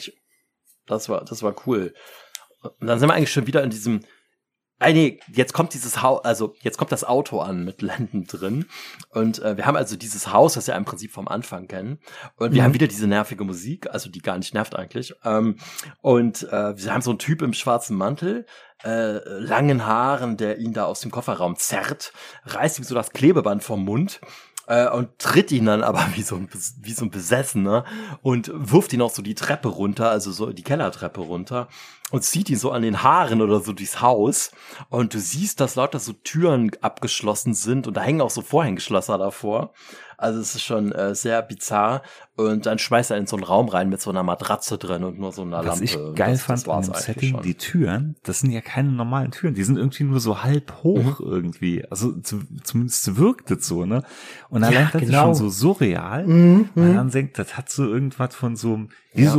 cool. Und dann sind wir eigentlich schon wieder in diesem jetzt kommt jetzt kommt das Auto an mit Landon drin und wir haben also dieses Haus, das wir im Prinzip vom Anfang kennen und wir haben wieder diese nervige Musik, also die gar nicht nervt eigentlich und wir haben so einen Typ im schwarzen Mantel, langen Haaren, der ihn da aus dem Kofferraum zerrt, reißt ihm so das Klebeband vom Mund und tritt ihn dann aber wie so ein Besessener und wirft ihn auch so die Treppe runter, also so die Kellertreppe runter und zieht ihn so an den Haaren oder so durchs Haus und du siehst, dass lauter so Türen abgeschlossen sind und da hängen auch so Vorhängeschlösser davor. Also es ist schon sehr bizarr und dann schmeißt er in so einen Raum rein mit so einer Matratze drin und nur so einer Lampe. Was ich geil fand an dem Setting, schon. Die Türen, das sind ja keine normalen Türen, die sind irgendwie nur so halb hoch irgendwie. Also zumindest wirkt es so, ne? Und allein das ist schon so surreal, weil man denkt, das hat so irgendwas von so einem,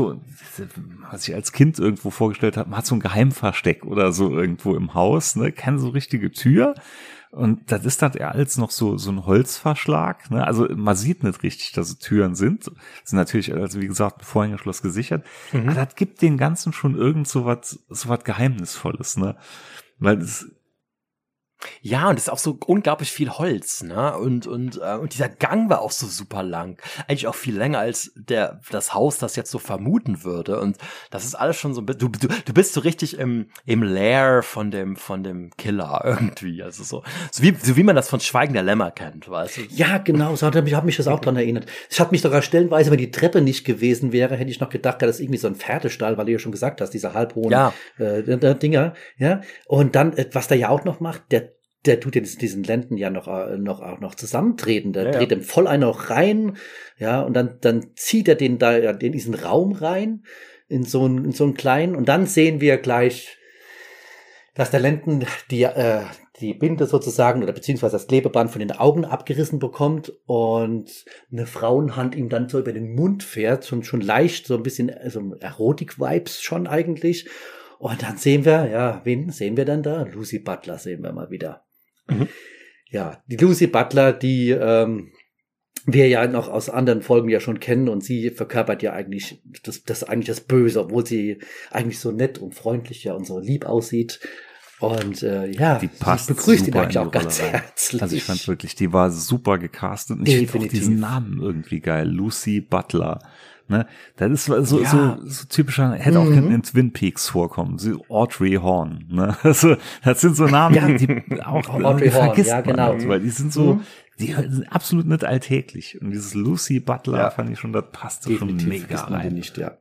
was ich als Kind irgendwo vorgestellt habe, man hat so ein Geheimversteck oder so irgendwo im Haus, ne? Keine so richtige Tür. Und das ist dann als noch so ein Holzverschlag, ne? Also man sieht nicht richtig, dass es Türen sind. Das sind natürlich, also wie gesagt, mit Vorhängeschloss gesichert. Aber das gibt den Ganzen schon irgend so was Geheimnisvolles, ne? Weil es Ja, und es ist auch so unglaublich viel Holz, ne? Und dieser Gang war auch so super lang. Eigentlich auch viel länger als das Haus das jetzt so vermuten würde. Und das ist alles schon so, du bist so richtig im Lair von dem Killer irgendwie. Also so wie man das von Schweigen der Lämmer kennt, weißt du? Ja, genau, so hat mich das auch dran erinnert. Ich habe mich sogar stellenweise, wenn die Treppe nicht gewesen wäre, hätte ich noch gedacht, das ist irgendwie so ein Pferdestall, weil du ja schon gesagt hast, diese halbhohen Dinger, ja. Und dann, was der ja auch noch macht, der tut diesen Lenden ja noch zusammentreten. Der dreht dem voll einen noch rein, ja, und dann zieht er den da in diesen Raum rein, in so einen kleinen, und dann sehen wir gleich, dass der Lenden die Binde sozusagen oder beziehungsweise das Klebeband von den Augen abgerissen bekommt und eine Frauenhand ihm dann so über den Mund fährt, schon leicht so ein bisschen also Erotik-Vibes schon eigentlich. Und dann sehen wir, wen sehen wir dann da? Lucy Butler sehen wir mal wieder. Mhm. Ja, die Lucy Butler, die wir ja noch aus anderen Folgen ja schon kennen, und sie verkörpert ja eigentlich das Böse, obwohl sie eigentlich so nett und freundlich und so lieb aussieht. Und die passt begrüßt ihn eigentlich auch ganz herzlich. Also ich fand wirklich, die war super gecastet, und ich finde auch diesen Namen irgendwie geil, Lucy Butler. Ne? Das ist so typischer, hätte auch in Twin Peaks vorkommen, so Audrey Horne. Ne? Also, das sind so Namen, die auch Audrey Horne, ja, genau. Halt, weil die sind so, die sind absolut nicht alltäglich. Und dieses Lucy Butler fand ich schon, das passte schon mega rein. Nicht, ja.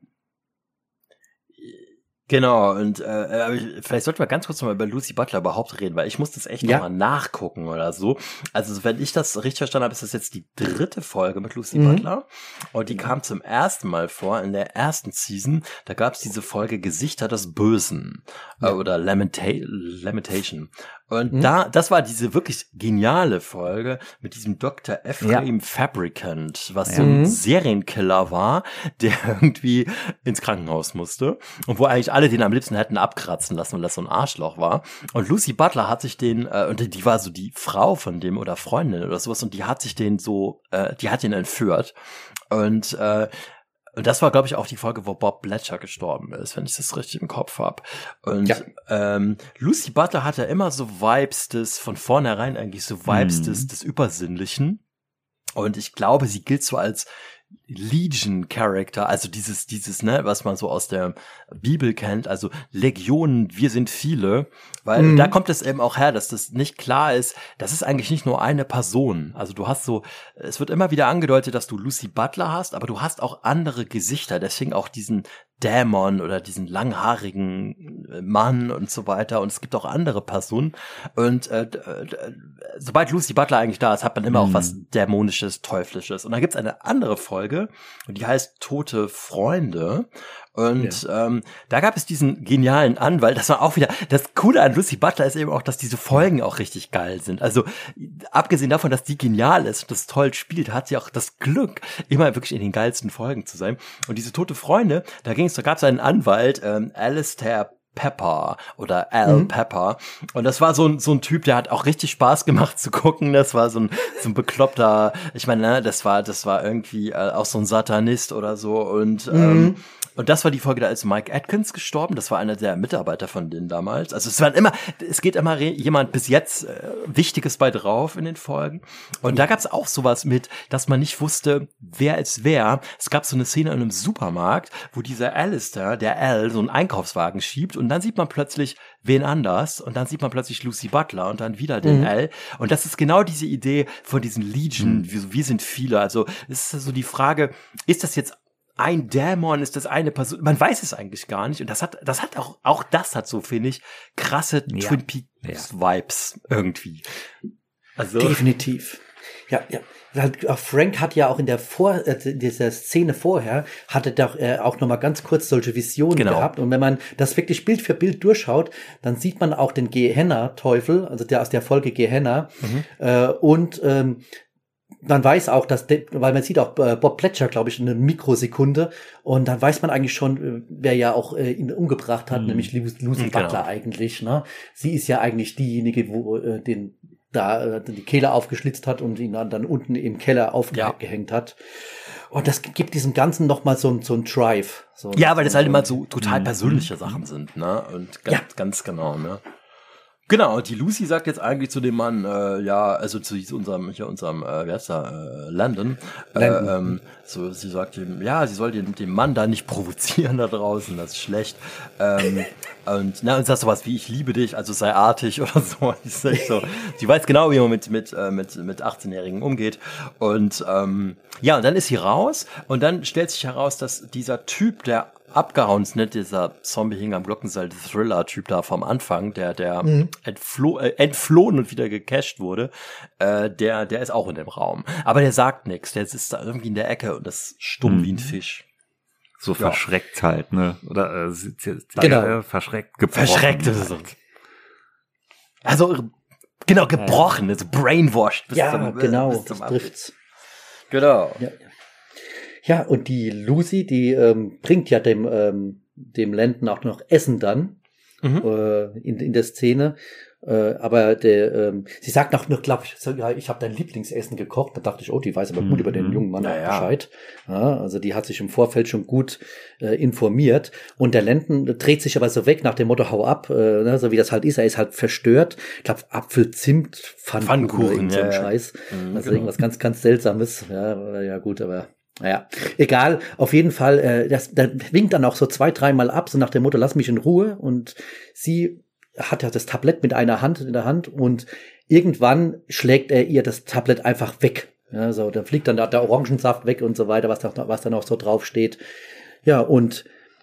Genau, und vielleicht sollten wir ganz kurz nochmal über Lucy Butler überhaupt reden, weil ich muss das echt nochmal nachgucken oder so. Also wenn ich das richtig verstanden habe, ist das jetzt die 3. Folge mit Lucy Butler, und die kam zum ersten Mal vor in der ersten Season. Da gab es diese Folge Gesichter des Bösen oder Lamentation. Und das war diese wirklich geniale Folge mit diesem Dr. Ephraim Fabricant, was so ein Serienkiller war, der irgendwie ins Krankenhaus musste und wo eigentlich alle den am liebsten hätten abkratzen lassen, weil das so ein Arschloch war. Und Lucy Butler hat sich den, und die war so die Frau von dem oder Freundin oder sowas, und die hat sich den so, die hat ihn entführt. Und das war, glaube ich, auch die Folge, wo Bob Bletcher gestorben ist, wenn ich das richtig im Kopf habe. Und Lucy Butler hat ja immer so Vibes von vornherein eigentlich so Vibes des Übersinnlichen. Und ich glaube, sie gilt so als Legion-Character, also dieses, ne, was man so aus der Bibel kennt, also Legionen, wir sind viele, weil da kommt es eben auch her, dass das nicht klar ist, das ist eigentlich nicht nur eine Person, also du hast so, es wird immer wieder angedeutet, dass du Lucy Butler hast, aber du hast auch andere Gesichter, deswegen auch diesen Dämon oder diesen langhaarigen Mann und so weiter, und es gibt auch andere Personen, und sobald Lucy Butler eigentlich da ist, hat man immer auch was Dämonisches, Teuflisches, und dann gibt's eine andere Folge, und die heißt Tote Freunde. Und da gab es diesen genialen Anwalt, das war auch wieder, das Coole an Lucy Butler ist eben auch, dass diese Folgen auch richtig geil sind. Also abgesehen davon, dass die genial ist und das toll spielt, hat sie auch das Glück, immer wirklich in den geilsten Folgen zu sein. Und diese Tote Freunde, da gab es einen Anwalt, Alistair Pepper oder Al Pepper. Und das war so ein Typ, der hat auch richtig Spaß gemacht zu gucken. Das war so ein bekloppter, ich meine, ne, das war irgendwie auch so ein Satanist oder so. Und das war die Folge, da ist Mike Atkins gestorben. Das war einer der Mitarbeiter von denen damals. Also es geht immer jemand bis jetzt Wichtiges bei drauf in den Folgen. Und da gab es auch sowas mit, dass man nicht wusste, wer ist wer. Es gab so eine Szene in einem Supermarkt, wo dieser Alistair, der Al, so einen Einkaufswagen schiebt, und dann sieht man plötzlich wen anders, und dann sieht man plötzlich Lucy Butler und dann wieder den Al. Und das ist genau diese Idee von diesen Legion. Wir sind viele. Also es ist so die Frage, ist das jetzt ein Dämon, ist das eine Person? Man weiß es eigentlich gar nicht. Und das hat auch das hat so, finde ich, krasse Twin Peaks Vibes irgendwie. Also definitiv. Ja. Frank hat ja auch in dieser Szene vorher, hatte doch auch nochmal ganz kurz solche Visionen gehabt. Und wenn man das wirklich Bild für Bild durchschaut, dann sieht man auch den Gehenna-Teufel, also der aus der Folge Gehenna. Und man weiß auch, weil man sieht auch Bob Bletcher, glaube ich, in einer Mikrosekunde, und dann weiß man eigentlich schon, wer ja auch ihn umgebracht hat, nämlich Lucy Butler eigentlich. Ne? Sie ist ja eigentlich diejenige, wo den da die Kehle aufgeschlitzt hat und ihn dann unten im Keller aufgehängt hat. Und das gibt diesem Ganzen nochmal so ein Drive. Weil das halt immer so total persönliche Sachen sind, ne? Und ganz genau, ne? Genau, die Lucy sagt jetzt eigentlich zu dem Mann, also zu unserem, wie heißt er, Landon. Sie sagt ihm, sie soll den Mann da nicht provozieren da draußen, das ist schlecht. Und sagt sowas wie, ich liebe dich, also sei artig oder so. Die weiß genau, wie man mit 18-Jährigen umgeht. Und und dann ist sie raus und dann stellt sich heraus, dass dieser Typ, der abgehauen ist, nicht dieser Zombie hing am Glockenseil Thriller-Typ da vom Anfang, der entflohen und wieder gecasht wurde, der ist auch in dem Raum. Aber der sagt nichts, der sitzt da irgendwie in der Ecke und ist stumm wie ein Fisch. So verschreckt halt, ne? Oder verschreckt, gebrochen. Verschreckt ist es. Also, genau, gebrochen, also brainwashed. Das trifft's. Genau. Ja, und die Lucy, die bringt ja dem Landon auch noch Essen dann in der Szene. Aber sie sagt noch, glaube ich, ich habe dein Lieblingsessen gekocht. Da dachte ich, die weiß aber gut über den jungen Mann Bescheid. Ja, also die hat sich im Vorfeld schon gut informiert. Und der Landon dreht sich aber so weg nach dem Motto, hau ab, so wie das halt ist. Er ist halt verstört. Ich glaube, Apfel-Zimt-Pfannkuchen, so ein Scheiß. Also irgendwas ganz, ganz Seltsames. Ja, gut, aber... Naja, egal, auf jeden Fall, der winkt dann auch so 2-3 Mal ab, so nach dem Motto, lass mich in Ruhe. Und sie hat ja das Tablett mit einer Hand in der Hand und irgendwann schlägt er ihr das Tablett einfach weg. Ja, so, dann fliegt dann der Orangensaft weg und so weiter, was dann auch so drauf steht. Ja, und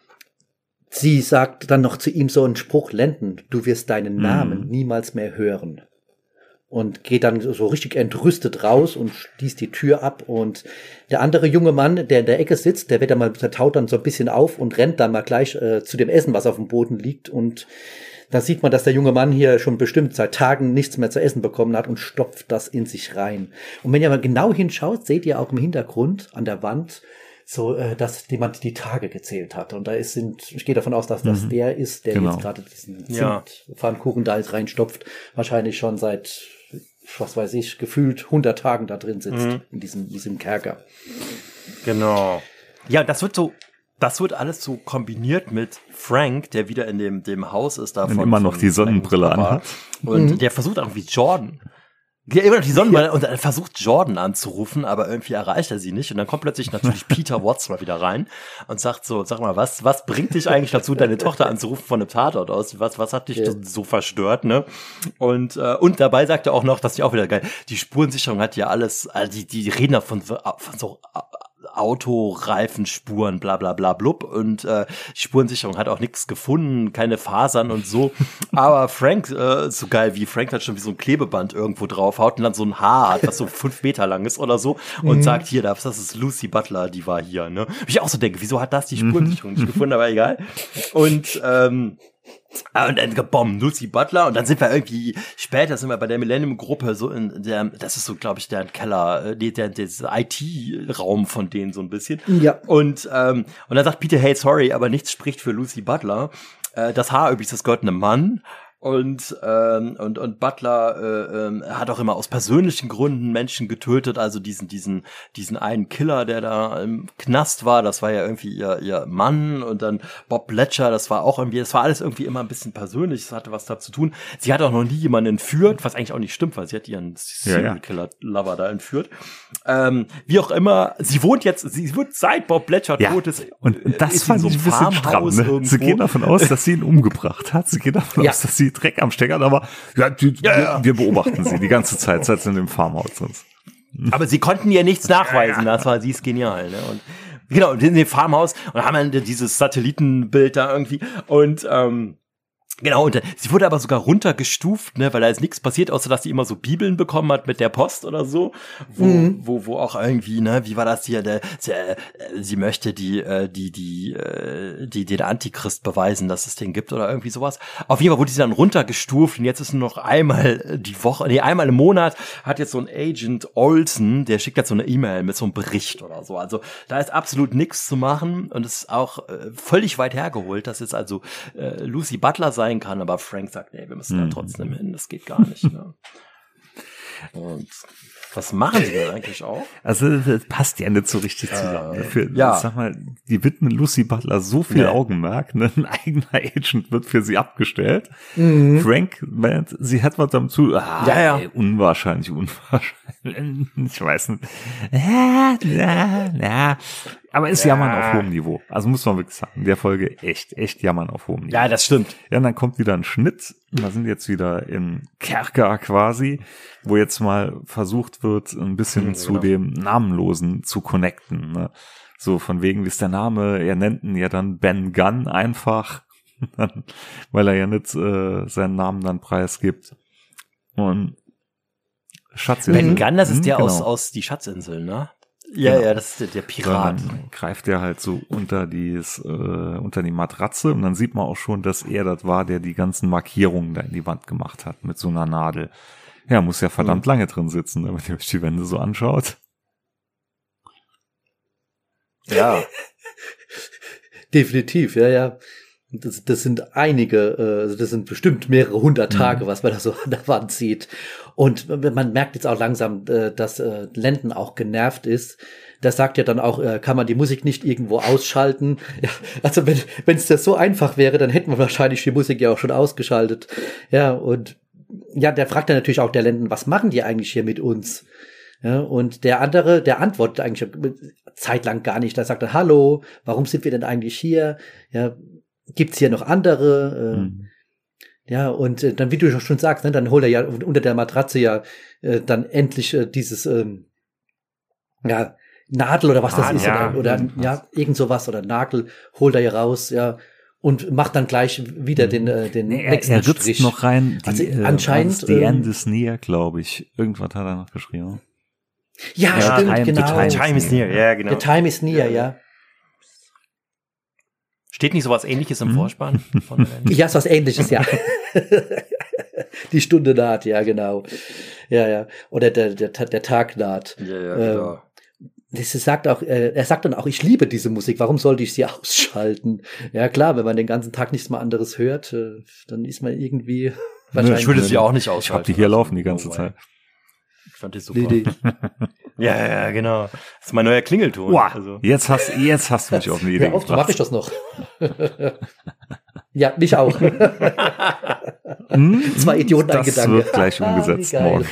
sie sagt dann noch zu ihm so einen Spruch, Landon, du wirst deinen Namen niemals mehr hören. Und geht dann so richtig entrüstet raus und schließt die Tür ab. Und der andere junge Mann, der in der Ecke sitzt, der taut dann so ein bisschen auf und rennt dann mal gleich zu dem Essen, was auf dem Boden liegt. Und da sieht man, dass der junge Mann hier schon bestimmt seit Tagen nichts mehr zu essen bekommen hat und stopft das in sich rein. Und wenn ihr mal genau hinschaut, seht ihr auch im Hintergrund an der Wand so, dass jemand die Tage gezählt hat. Und ich gehe davon aus, dass das der ist, der jetzt gerade diesen Zimtpfannkuchen da jetzt reinstopft. Wahrscheinlich schon seit, was weiß ich, gefühlt 100 Tagen da drin sitzt, in diesem Kerker. Genau. Ja, das wird alles so kombiniert mit Frank, der wieder in dem Haus ist davon. Und immer noch die Sonnenbrille anhat. Und der versucht irgendwie Jordan. Ja, immer noch die Sonnenbrille und er versucht Jordan anzurufen, aber irgendwie erreicht er sie nicht. Und dann kommt plötzlich natürlich Peter Watts mal wieder rein und sagt so, sag mal, was bringt dich eigentlich dazu, deine Tochter anzurufen von einem Tatort aus? Was hat dich so verstört, ne? Und dabei sagt er auch noch, das ist ja auch wieder geil, die Spurensicherung hat ja alles, also die reden da von so Autoreifenspuren, bla bla bla blub und die Spurensicherung hat auch nichts gefunden, keine Fasern und so. Aber Frank, so geil wie Frank hat schon wie so ein Klebeband irgendwo draufhaut und dann so ein Haar hat, was so 5 Meter lang ist oder so und sagt, hier, das ist Lucy Butler, die war hier, ne? Ich auch so denke, wieso hat das die Spurensicherung nicht gefunden, aber egal. Und dann gebombt, Lucy Butler und dann sind wir irgendwie, später sind wir bei der Millennium-Gruppe so das ist so, glaube ich, der Keller, der IT-Raum von denen so ein bisschen. Ja. Und dann sagt Peter, hey, sorry, aber nichts spricht für Lucy Butler. Das Haar übrigens, das gehört einem Mann. Und Butler hat auch immer aus persönlichen Gründen Menschen getötet, also diesen einen Killer, der da im Knast war, das war ja irgendwie ihr Mann und dann Bob Bletcher, das war alles irgendwie immer ein bisschen persönlich, das hatte was da zu tun. Sie hat auch noch nie jemanden entführt, was eigentlich auch nicht stimmt, weil sie hat ihren Serial-Killer-Lover da entführt. Wie auch immer, sie wird seit Bob Bletcher tot ist. Und das fand ich ein bisschen stramm, ne? Sie gehen davon aus, dass sie ihn umgebracht hat, sie gehen davon aus, dass sie Dreck am Stecker, aber wir beobachten sie die ganze Zeit, seit sie in dem Farmhaus sind. Aber sie konnten ihr nichts nachweisen, sie ist genial, ne? Und genau, in dem Farmhaus und haben dann dieses Satellitenbild da irgendwie und genau, und sie wurde aber sogar runtergestuft, ne, weil da ist nichts passiert, außer dass sie immer so Bibeln bekommen hat mit der Post oder so, wo auch irgendwie, ne, wie war das hier, sie möchte den Antichrist beweisen, dass es den gibt oder irgendwie sowas. Auf jeden Fall wurde sie dann runtergestuft und jetzt ist nur noch einmal einmal im Monat hat jetzt so ein Agent Olsen, der schickt jetzt so eine E-Mail mit so einem Bericht oder so. Also da ist absolut nichts zu machen und es ist auch völlig weit hergeholt, dass jetzt also Lucy Butler sein kann, aber Frank sagt, nee, wir müssen da trotzdem hin, das geht gar nicht. Ne? Und was machen sie denn eigentlich auch? Also das passt ja nicht so richtig zusammen. Ja. Sag mal, die widmen Lucy Butler so viel Augenmerk, ne? Ein eigener Agent wird für sie abgestellt. Frank meint, sie hat was am zu. Ey, unwahrscheinlich. Ich weiß nicht. Aber ist Jammern auf hohem Niveau. Also muss man wirklich sagen, in der Folge echt Jammern auf hohem Niveau. Ja, das stimmt. Ja, und dann kommt wieder ein Schnitt. Wir sind jetzt wieder in Kerker quasi, wo jetzt mal versucht wird, ein bisschen zu dem Namenlosen zu connecten. Ne? So von wegen, wie ist der Name? Er nennt ihn ja dann Ben Gunn einfach, weil er ja nicht seinen Namen dann preisgibt. Und Ben Gunn, das ist der aus die Schatzinsel, ne? Ja, Genau. ja, das ist der Pirat. Dann greift er halt so unter die Matratze und dann sieht man auch schon, dass er das war, der die ganzen Markierungen da in die Wand gemacht hat mit so einer Nadel. Ja, muss ja verdammt lange drin sitzen, damit ihr euch die Wände so anschaut. Ja. Definitiv, ja. Das sind einige, also das sind bestimmt mehrere 100 Tage, was man da so an der Wand sieht. Und man merkt jetzt auch langsam, dass Landon auch genervt ist. Der sagt ja dann auch, kann man die Musik nicht irgendwo ausschalten? Ja, also wenn es das so einfach wäre, dann hätten wir wahrscheinlich die Musik ja auch schon ausgeschaltet. Ja, und ja, der fragt dann natürlich auch der Landon, was machen die eigentlich hier mit uns? Ja, und der andere, der antwortet eigentlich zeitlang gar nicht. Der sagt dann, hallo, warum sind wir denn eigentlich hier? Ja, gibt's hier noch andere? Ja, und dann, wie du schon sagst, ne, dann holt er ja unter der Matratze ja dann endlich dieses Nadel oder was das ist, oder irgend sowas, oder Nagel holt er ja raus, ja, und macht dann gleich wieder den nächsten er ritzt Strich. noch rein, anscheinend The End is near, glaube ich. Irgendwas hat er noch geschrieben. Ja, stimmt, genau. The time is near, ja, genau. The time is near, ja. Steht nicht sowas Ähnliches im Vorspann? Ja, so was Ähnliches, ja. Die Stunde naht, ja, genau. Ja. Oder der Tag naht. Ja, genau. Er sagt dann auch, ich liebe diese Musik, warum sollte ich sie ausschalten? Ja, klar, wenn man den ganzen Tag nichts mehr anderes hört, dann ist man irgendwie wahrscheinlich. Ich würde sie auch nicht ausschalten. Ich habe die hier laufen die ganze Zeit. Ich fand die super. Nee. Ja, genau. Das ist mein neuer Klingelton. Wow, also. Jetzt hast du mich auf eine Idee gebracht. Mach ich das noch? Ja, mich auch. 2 Idioten, ein Gedanke. Das wird gleich umgesetzt morgen.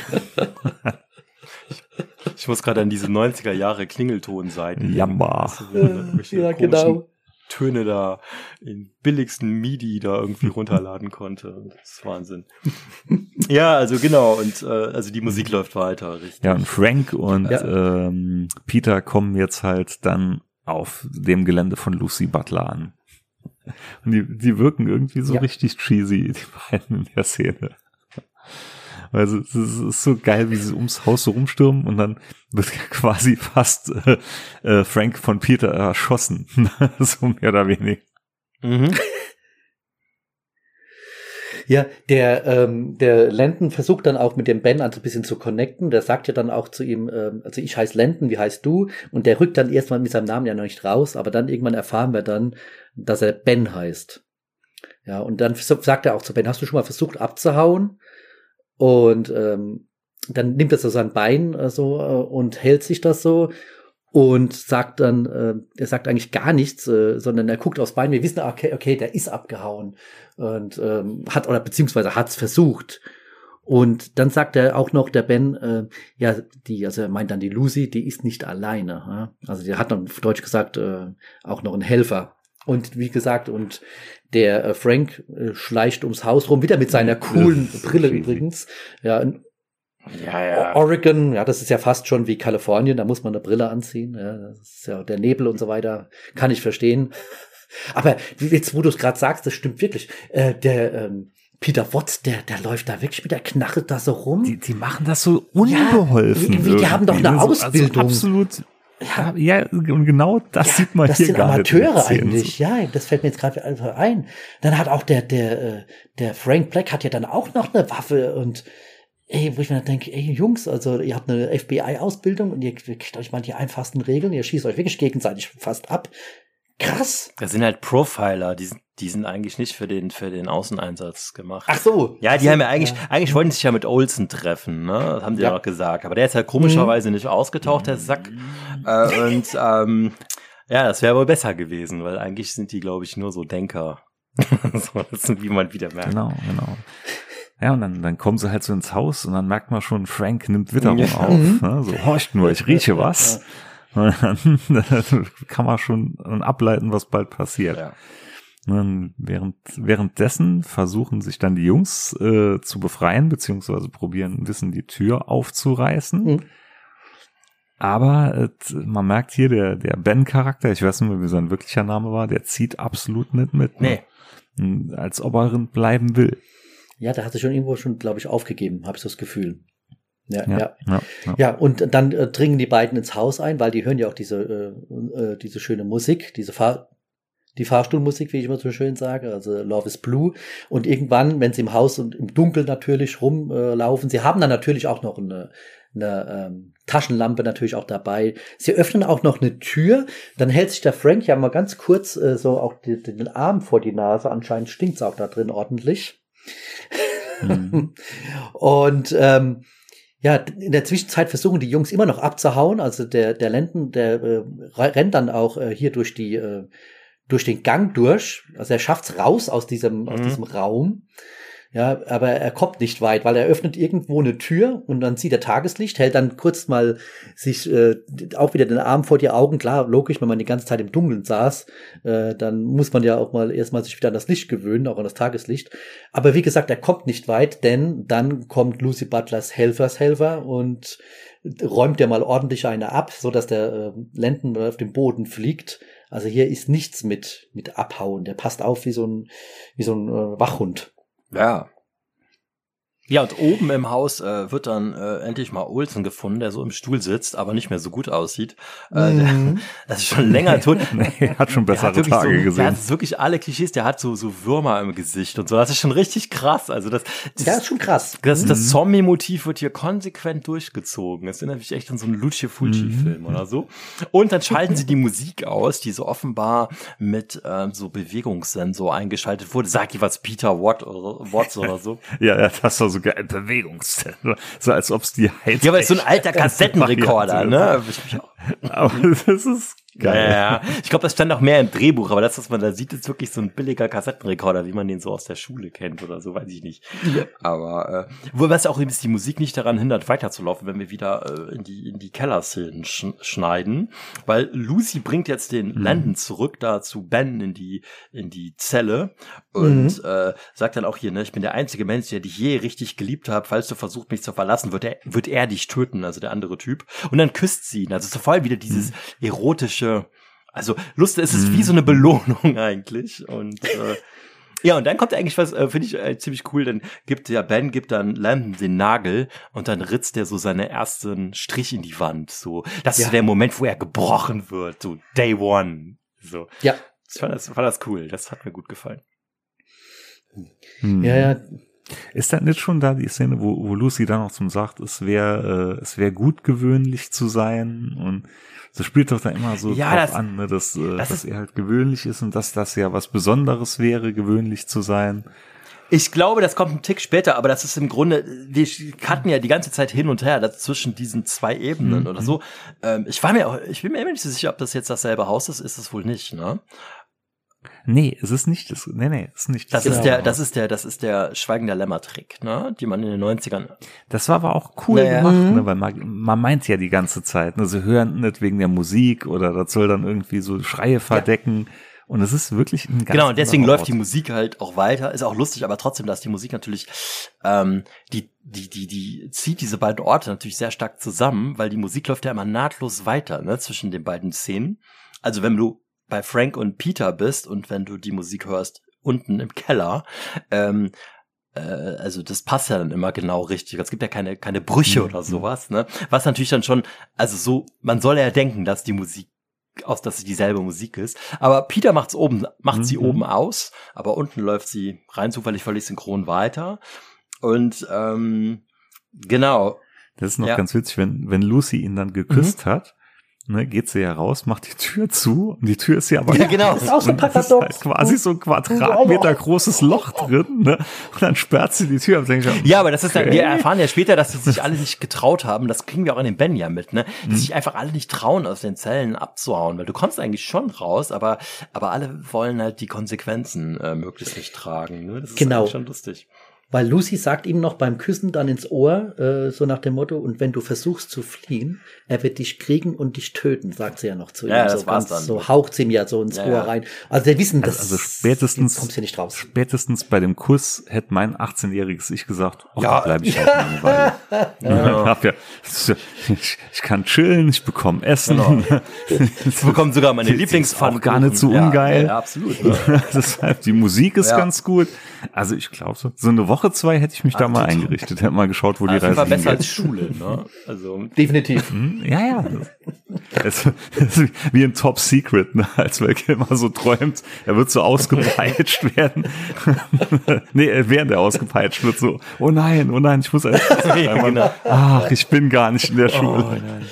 Ich muss gerade an diese 90er Jahre Klingelton-Seiten. Jammer. Ja, genau. Töne da in billigsten MIDI da irgendwie runterladen konnte. Das ist Wahnsinn. Ja, also genau. Und also die Musik läuft weiter, richtig. Ja, und Frank und Peter kommen jetzt halt dann auf dem Gelände von Lucy Butler an. Und die wirken irgendwie so richtig cheesy, die beiden in der Szene. Also es ist so geil, wie sie ums Haus so rumstürmen und dann wird quasi fast Frank von Peter erschossen. So mehr oder weniger. Ja, der Landon versucht dann auch mit dem Ben also ein bisschen zu connecten. Der sagt ja dann auch zu ihm, also ich heiße Landon, wie heißt du? Und der rückt dann erstmal mit seinem Namen ja noch nicht raus, aber dann irgendwann erfahren wir dann, dass er Ben heißt. Ja, und dann sagt er auch zu Ben, hast du schon mal versucht abzuhauen? Und dann nimmt er so sein Bein und hält sich das so und sagt dann, er sagt eigentlich gar nichts, sondern er guckt aufs Bein. Wir wissen, okay, der ist abgehauen und beziehungsweise hat's versucht. Und dann sagt er auch noch, der Ben, also er meint dann die Lucy, die ist nicht alleine. Ja? Also die hat dann auf Deutsch gesagt auch noch einen Helfer. Und wie gesagt, und der Frank schleicht ums Haus rum, wieder mit seiner coolen Brille übrigens. Ja, Oregon, ja, das ist ja fast schon wie Kalifornien, da muss man eine Brille anziehen. Ja, das ist ja der Nebel und so weiter, kann ich verstehen. Aber jetzt, wo du es gerade sagst, das stimmt wirklich. Der Peter Watts, der läuft da wirklich mit der Knarre da so rum. Die machen das so unbeholfen. Die haben doch eine Ausbildung. Also absolut. Ja, und genau das sieht man hier gar nicht. Das sind Amateure eigentlich, ja, das fällt mir jetzt gerade einfach ein. Dann hat auch der Frank Black hat ja dann auch noch eine Waffe und wo ich mir dann denke, Jungs, also ihr habt eine FBI-Ausbildung und ihr kriegt euch mal die einfachsten Regeln, ihr schießt euch wirklich gegenseitig fast ab. Krass. Das sind halt Profiler, die Die sind eigentlich nicht für den Außeneinsatz gemacht. Ach so. Ja, die haben ja eigentlich wollten die sich ja mit Olsen treffen, ne? Das haben die ja auch gesagt. Aber der ist ja komischerweise nicht ausgetaucht, der Sack. Das wäre wohl besser gewesen, weil eigentlich sind die, glaube ich, nur so Denker. So, das sind, wie man wieder merkt. Genau. Ja, und dann kommen sie halt so ins Haus und dann merkt man schon, Frank nimmt Witterung auf. Ne? So, horcht nur, ich rieche was. Und dann kann man schon ableiten, was bald passiert. Ja. Und währenddessen versuchen sich dann die Jungs zu befreien, beziehungsweise wissen die Tür aufzureißen. Aber man merkt hier, der Ben-Charakter, ich weiß nicht mehr, wie sein wirklicher Name war, der zieht absolut nicht mit. Ne? Nee. Als ob er bleiben will. Ja, der hat sich irgendwo schon, glaube ich, aufgegeben, habe ich so das Gefühl. Ja, und dann dringen die beiden ins Haus ein, weil die hören ja auch diese schöne Musik, die Fahrstuhlmusik, wie ich immer so schön sage, also Love is Blue. Und irgendwann, wenn sie im Haus und im Dunkeln natürlich rumlaufen, sie haben dann natürlich auch noch eine Taschenlampe natürlich auch dabei. Sie öffnen auch noch eine Tür. Dann hält sich der Frank ja mal ganz kurz so auch den Arm vor die Nase. Anscheinend stinkt's auch da drin ordentlich. Und in der Zwischenzeit versuchen die Jungs immer noch abzuhauen. Also der Landon, der rennt dann auch hier durch den Gang durch. Also er schafft's raus aus diesem Raum. Ja, aber er kommt nicht weit, weil er öffnet irgendwo eine Tür und dann sieht er Tageslicht, hält dann kurz mal sich auch wieder den Arm vor die Augen. Klar, logisch, wenn man die ganze Zeit im Dunkeln saß, dann muss man ja auch mal erstmal sich wieder an das Licht gewöhnen, auch an das Tageslicht. Aber wie gesagt, er kommt nicht weit, denn dann kommt Lucy Butlers Helfer und räumt ja mal ordentlich eine ab, so dass der Landon auf dem Boden fliegt. Also hier ist nichts mit Abhauen. Der passt auf wie so ein Wachhund. Ja. Ja, und oben im Haus wird dann endlich mal Olsen gefunden, der so im Stuhl sitzt, aber nicht mehr so gut aussieht. Das ist schon länger tot. Nee, hat schon bessere Tage gesehen. Der hat wirklich alle Klischees, der hat so Würmer im Gesicht und so. Das ist schon richtig krass. Also das ist schon krass. Das Zombie-Motiv wird hier konsequent durchgezogen. Das erinnert mich echt an so einen Lucio Fulci-Film oder so. Und dann schalten sie die Musik aus, die so offenbar mit so Bewegungssensor eingeschaltet wurde. Sag ich was, Peter Watts oder so. Ja, das war so geil, Bewegungssensor. So als ob es die Heizung. Ja, aber ist so ein alter Kassettenrekorder, ne? Aber das ist geil. Ja. Ich glaube, das stand auch mehr im Drehbuch, aber das, was man da sieht, ist wirklich so ein billiger Kassettenrekorder, wie man den so aus der Schule kennt oder so, weiß ich nicht. Ja. Aber was auch übrigens die Musik nicht daran hindert, weiterzulaufen, wenn wir wieder in die Kellerszenen schneiden, weil Lucy bringt jetzt den Landon zurück da zu Ben in die Zelle und sagt dann auch hier, ne, ich bin der einzige Mensch, der dich je richtig geliebt hat. Falls du versuchst, mich zu verlassen, wird er dich töten, also der andere Typ. Und dann küsst sie ihn. Also so voll wieder dieses erotische. Also Lust, es ist wie so eine Belohnung eigentlich. Und ja, und dann kommt eigentlich was, finde ich ziemlich cool, dann gibt dann Landon den Nagel und dann ritzt er so seinen ersten Strich in die Wand. So, das ist so der Moment, wo er gebrochen wird, so Day One. So. Ja. Ich fand das cool, das hat mir gut gefallen. Ja. Ist das nicht schon da die Szene, wo Lucy dann noch zum sagt, es wäre gut gewöhnlich zu sein und so spielt doch da immer so drauf an, ne, dass er halt gewöhnlich ist und dass das ja was Besonderes wäre, gewöhnlich zu sein. Ich glaube, das kommt einen Tick später, aber das ist im Grunde, wir cutten ja die ganze Zeit hin und her zwischen diesen zwei Ebenen oder so. Ich bin mir immer nicht so sicher, ob das jetzt dasselbe Haus ist es wohl nicht, ne? Nee, es ist nicht das. Nee, es ist nicht das. Das ist der Schweigen der Lämmer-Trick, ne? Die man in den 90ern. Das war aber auch cool gemacht, ne? Weil man meint ja die ganze Zeit, ne? Sie hören nicht wegen der Musik oder das soll dann irgendwie so Schreie verdecken. Ja. Und es ist wirklich ein ganz genau, und deswegen läuft die Musik halt auch weiter. Ist auch lustig, aber trotzdem, dass die Musik natürlich, die zieht diese beiden Orte natürlich sehr stark zusammen, weil die Musik läuft ja immer nahtlos weiter, ne? Zwischen den beiden Szenen. Also wenn du bei Frank und Peter bist und wenn du die Musik hörst unten im Keller, also das passt ja dann immer genau richtig. Es gibt ja keine Brüche oder sowas, ne? Was natürlich dann schon, also so, man soll ja denken, dass die Musik dass es dieselbe Musik ist. Aber Peter macht sie oben aus, aber unten läuft sie rein zufällig völlig synchron weiter. Und genau. Das ist noch ganz witzig, wenn Lucy ihn dann geküsst hat. ne, geht sie ja raus, macht die Tür zu und die Tür ist ja aber Ja, genau. Das ist auch so ein das ist halt quasi so ein Quadratmeter großes Loch drin, ne? Und dann sperrt sie die Tür ab. Ja, aber das ist dann, wir erfahren ja später, dass sie sich alle nicht getraut haben. Das kriegen wir auch in den Ben ja mit, ne? Dass sich einfach alle nicht trauen, aus den Zellen abzuhauen, weil du kommst eigentlich schon raus, aber alle wollen halt die Konsequenzen möglichst nicht tragen, ne? Das ist Genau. eigentlich schon lustig. Weil Lucy sagt ihm noch beim Küssen dann ins Ohr, so nach dem Motto, und wenn du versuchst zu fliehen, er wird dich kriegen und dich töten, sagt sie ja noch zu ihm. Ja, das so war's ganz, dann. So haucht sie ihm ja so ins Ohr rein. Also wir wissen, dass also spätestens kommst du nicht raus. Spätestens bei dem Kuss hätte mein 18-jähriges Ich gesagt, da bleibe ich halt eine Weile. Ich kann chillen, ich bekomme Essen. Genau. Ich bekomme sogar meine Lieblingspfanne. Auch gar nicht so ungeil. Ja, absolut. Ne? Deshalb, die Musik ist ganz gut. Also ich glaube, so eine Woche, 2 hätte ich mich da mal eingerichtet, hätte mal geschaut, wo die Reise war besser hingeht. als Schule, ne? Also Definitiv. Ja. Es ist wie ein Top Secret, ne? Als Val immer so träumt, er wird so ausgepeitscht werden. Nee, während er ausgepeitscht wird, so, oh nein, ich muss genau. Ach, ich bin gar nicht in der Schule. Oh, nein.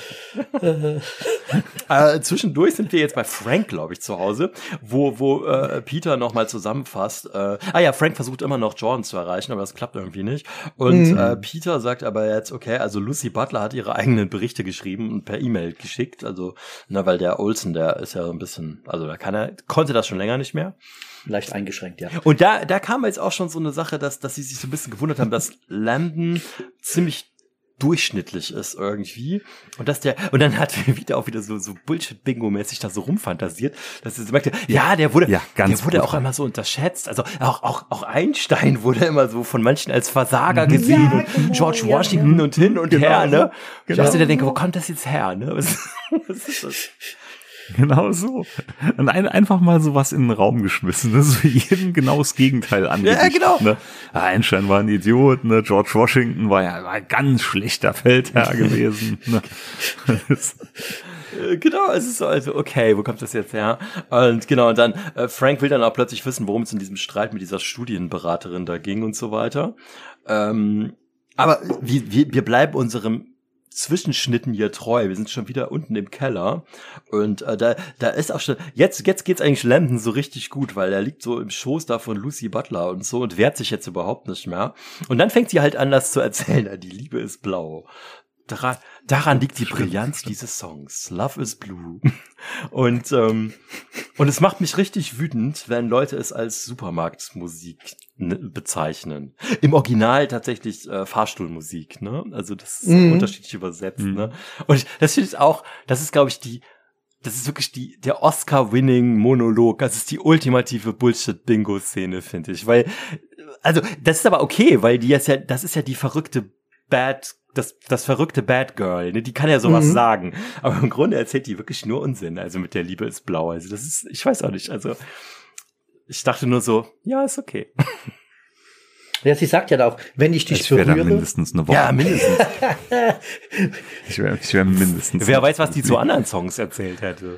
Zwischendurch sind wir jetzt bei Frank, glaube ich, zu Hause, wo Peter nochmal zusammenfasst. Frank versucht immer noch Jordan zu erreichen, aber das klappt irgendwie nicht. Und Peter sagt aber jetzt, okay, also Lucy Butler hat ihre eigenen Berichte geschrieben und per E-Mail geschickt. Also, weil der Olsen, der ist ja so ein bisschen, also konnte das schon länger nicht mehr. Leicht eingeschränkt, ja. Und da kam jetzt auch schon so eine Sache, dass sie sich so ein bisschen gewundert haben, dass Landon ziemlich durchschnittlich ist irgendwie und dann hat er wieder so Bullshit-Bingo-mäßig da so rumfantasiert, dass er so merkte, der wurde auch immer so unterschätzt, also auch Einstein wurde immer so von manchen als Versager gesehen und George Washington und hin und her, ne? Ich dachte, der denke, wo kommt das jetzt her, ne? Was ist das? Genau so. Und einfach mal sowas in den Raum geschmissen, ne? So jedem genau das Gegenteil angedichtet. Ja, genau. Ne? Einstein war ein Idiot, ne? George Washington war ein ganz schlechter Feldherr gewesen. Ne? Genau, es ist so, also okay, wo kommt das jetzt her? Und genau, und dann Frank will dann auch plötzlich wissen, worum es in diesem Streit mit dieser Studienberaterin da ging und so weiter. Aber wir bleiben unserem Zwischenschnitten hier treu. Wir sind schon wieder unten im Keller und da ist auch schon, jetzt geht's eigentlich Landon so richtig gut, weil er liegt so im Schoß da von Lucy Butler und so und wehrt sich jetzt überhaupt nicht mehr. Und dann fängt sie halt an, das zu erzählen. Die Liebe ist blau. Daran liegt die Brillanz dieses Songs. Love is Blue. Und es macht mich richtig wütend, wenn Leute es als Supermarktmusik bezeichnen. Im Original tatsächlich Fahrstuhlmusik, ne? Also das ist unterschiedlich übersetzt, ne? Und das finde ich auch, das ist, glaube ich, das ist wirklich der Oscar-Winning-Monolog. Das ist die ultimative Bullshit-Bingo-Szene, finde ich. Weil, also, das ist aber okay, weil das ist ja die verrückte das verrückte Bad Girl, ne? Die kann ja sowas sagen. Aber im Grunde erzählt die wirklich nur Unsinn. Also mit der Liebe ist blau. Also das ist, ich weiß auch nicht. Also ich dachte nur so, ja, ist okay. Ja, sie sagt ja auch, wenn ich dich berühre. Ich wäre mindestens eine Woche. Ja, mindestens. Ich wäre mindestens. Wer weiß, was die zu anderen Songs erzählt hätte.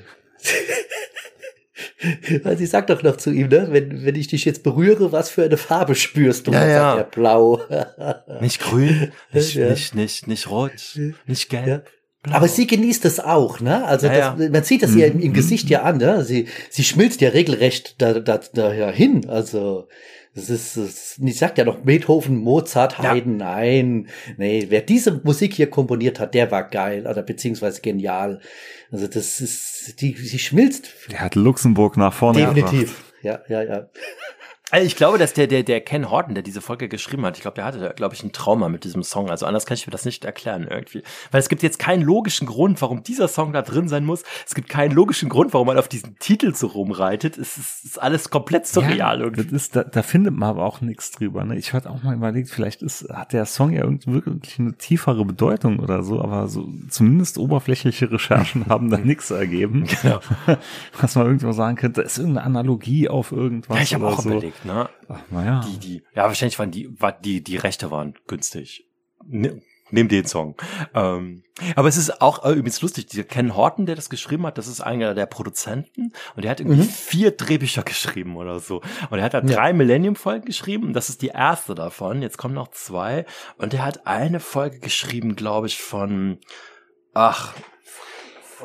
Weil sie sagt doch noch zu ihm, ne? Wenn ich dich jetzt berühre, was für eine Farbe spürst du? Ja, ja. Sagt er, blau. Nicht grün, nicht rot, nicht gelb. Ja. Aber sie genießt es auch, ne? Also man sieht das ihr im Gesicht ja an, ne? Sie schmilzt ja regelrecht da hin. Also sie sagt ja noch Beethoven, Mozart, Haydn, nein. Nee, wer diese Musik hier komponiert hat, der war geil oder beziehungsweise genial. Also das ist, sie schmilzt. Der hat Luxemburg nach vorne Definitiv. Ja. Also ich glaube, dass der Ken Horton, der diese Folge geschrieben hat, ich glaube, der hatte, glaube ich, ein Trauma mit diesem Song. Also anders kann ich mir das nicht erklären irgendwie. Weil es gibt jetzt keinen logischen Grund, warum dieser Song da drin sein muss. Es gibt keinen logischen Grund, warum man auf diesen Titel so rumreitet. Es ist alles komplett surreal irgendwie. Das ist, da findet man aber auch nichts drüber. Ne? Ich hatte auch mal überlegt, vielleicht hat der Song ja wirklich eine tiefere Bedeutung oder so, aber so zumindest oberflächliche Recherchen haben da nichts ergeben. Genau. Was man irgendwo sagen könnte, ist irgendeine Analogie auf irgendwas. Ja, ich habe auch so überlegt. Ne? Ach, naja. Wahrscheinlich waren die Rechte waren günstig. Nimm den Song. Aber es ist auch übrigens lustig, dieser Ken Horton, der das geschrieben hat, das ist einer der Produzenten und der hat irgendwie 4 Drehbücher geschrieben oder so. Und er hat da 3 Millennium-Folgen geschrieben und das ist die erste davon. Jetzt kommen noch 2 und er hat eine Folge geschrieben, glaube ich, von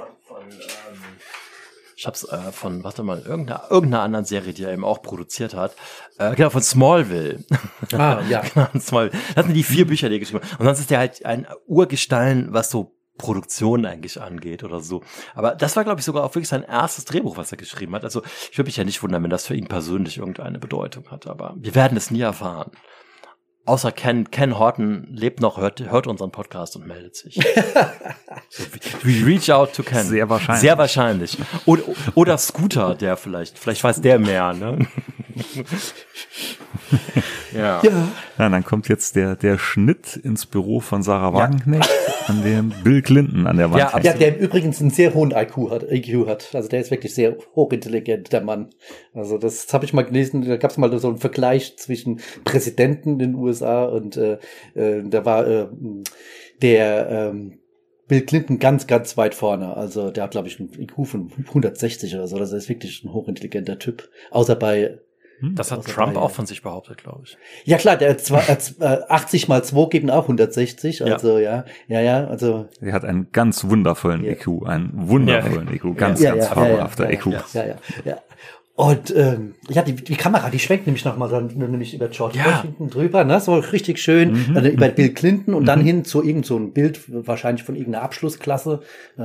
Ich hab's von, warte mal, irgendeiner anderen Serie, die er eben auch produziert hat. Genau, von Smallville. Ah, ja. Genau, Smallville. Das sind die 4 Bücher, die er geschrieben hat. Und sonst ist der halt ein Urgestein, was so Produktion eigentlich angeht oder so. Aber das war, glaube ich, sogar auch wirklich sein erstes Drehbuch, was er geschrieben hat. Also ich würde mich ja nicht wundern, wenn das für ihn persönlich irgendeine Bedeutung hat. Aber wir werden es nie erfahren. Außer Ken Horton lebt noch, hört unseren Podcast und meldet sich. So, we reach out to Ken. Sehr wahrscheinlich. Sehr wahrscheinlich. Oder Scooter, der vielleicht weiß der mehr, ne? Ja. Ja, dann kommt jetzt der Schnitt ins Büro von Sarah Wagenknecht, an dem Bill Clinton an der Wand hängt. Ja, der übrigens einen sehr hohen IQ hat. Also der ist wirklich sehr hochintelligent, der Mann. Also das habe ich mal gelesen, da gab es mal so einen Vergleich zwischen Präsidenten in den USA und da war der Bill Clinton ganz, ganz weit vorne. Also der hat, glaube ich, einen IQ von 160 oder so. Also der ist wirklich ein hochintelligenter Typ. Außer bei Das hat Trump auch von sich behauptet, glaube ich. Ja klar, der 80 mal 2 geben auch 160, also ja, also. Er hat einen ganz wundervollen IQ, IQ, ganz fabelhafter IQ. Ja. Und die Kamera, die schwenkt nämlich nochmal dann nämlich über George Washington drüber, ne, so richtig schön, dann über Bill Clinton und dann hin zu irgend so ein Bild, wahrscheinlich von irgendeiner Abschlussklasse.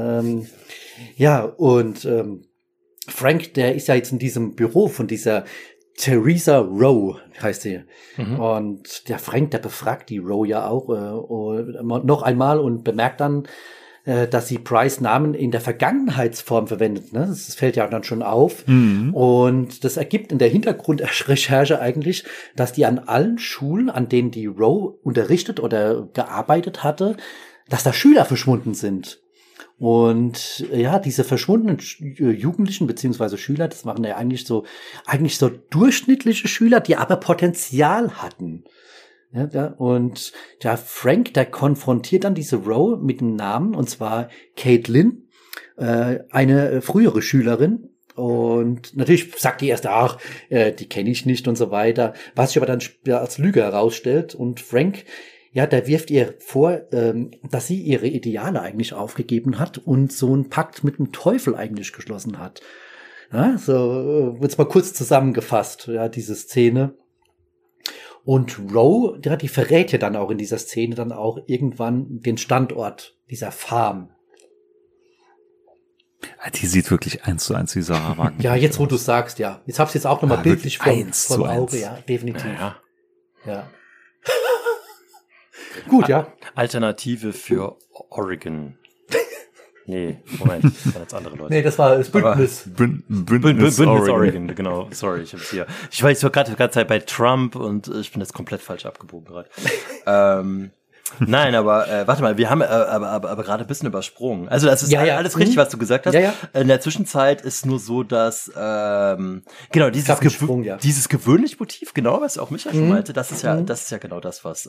Frank, der ist ja jetzt in diesem Büro von dieser Theresa Rowe heißt sie. Und der Frank, der befragt die Rowe ja auch noch einmal und bemerkt dann, dass sie Price Namen in der Vergangenheitsform verwendet. Ne? Das fällt ja dann schon auf. Und das ergibt in der Hintergrundrecherche eigentlich, dass die an allen Schulen, an denen die Rowe unterrichtet oder gearbeitet hatte, dass da Schüler verschwunden sind. Und ja, diese verschwundenen Jugendlichen beziehungsweise Schüler, das waren ja eigentlich so durchschnittliche Schüler, die aber Potenzial hatten. Ja, und der Frank, der konfrontiert dann diese Rowe mit dem Namen, und zwar Caitlin, eine frühere Schülerin. Und natürlich sagt die erst, die kenne ich nicht und so weiter, was sich aber dann als Lüge herausstellt. Und Frank, ja, der wirft ihr vor, dass sie ihre Ideale eigentlich aufgegeben hat und so einen Pakt mit dem Teufel eigentlich geschlossen hat. Ja, so wird's mal kurz zusammengefasst, ja, diese Szene. Und Rowe, die verrät ja dann auch in dieser Szene dann auch irgendwann den Standort dieser Farm. Die sieht wirklich 1:1 wie Sarah Wagenknecht. Ja, jetzt wo du sagst, ja. Jetzt hab's jetzt auch nochmal bildlich vor Auge, ja, definitiv. Ja. Gut, ja. Alternative für Oregon. Nee, Moment, das waren jetzt andere Leute. Nee, das war das Bündnis. Bündnis Oregon, genau. Sorry, ich hab's hier. Ich war jetzt so gerade die ganze Zeit bei Trump und ich bin jetzt komplett falsch abgebogen gerade. Nein, aber warte mal, wir haben aber gerade ein bisschen übersprungen. Also das ist alles richtig, was du gesagt hast. Ja. In der Zwischenzeit ist nur so, dass genau dieses gewöhnliche Motiv, genau, was auch Micha schon meinte, das ist ja genau das, was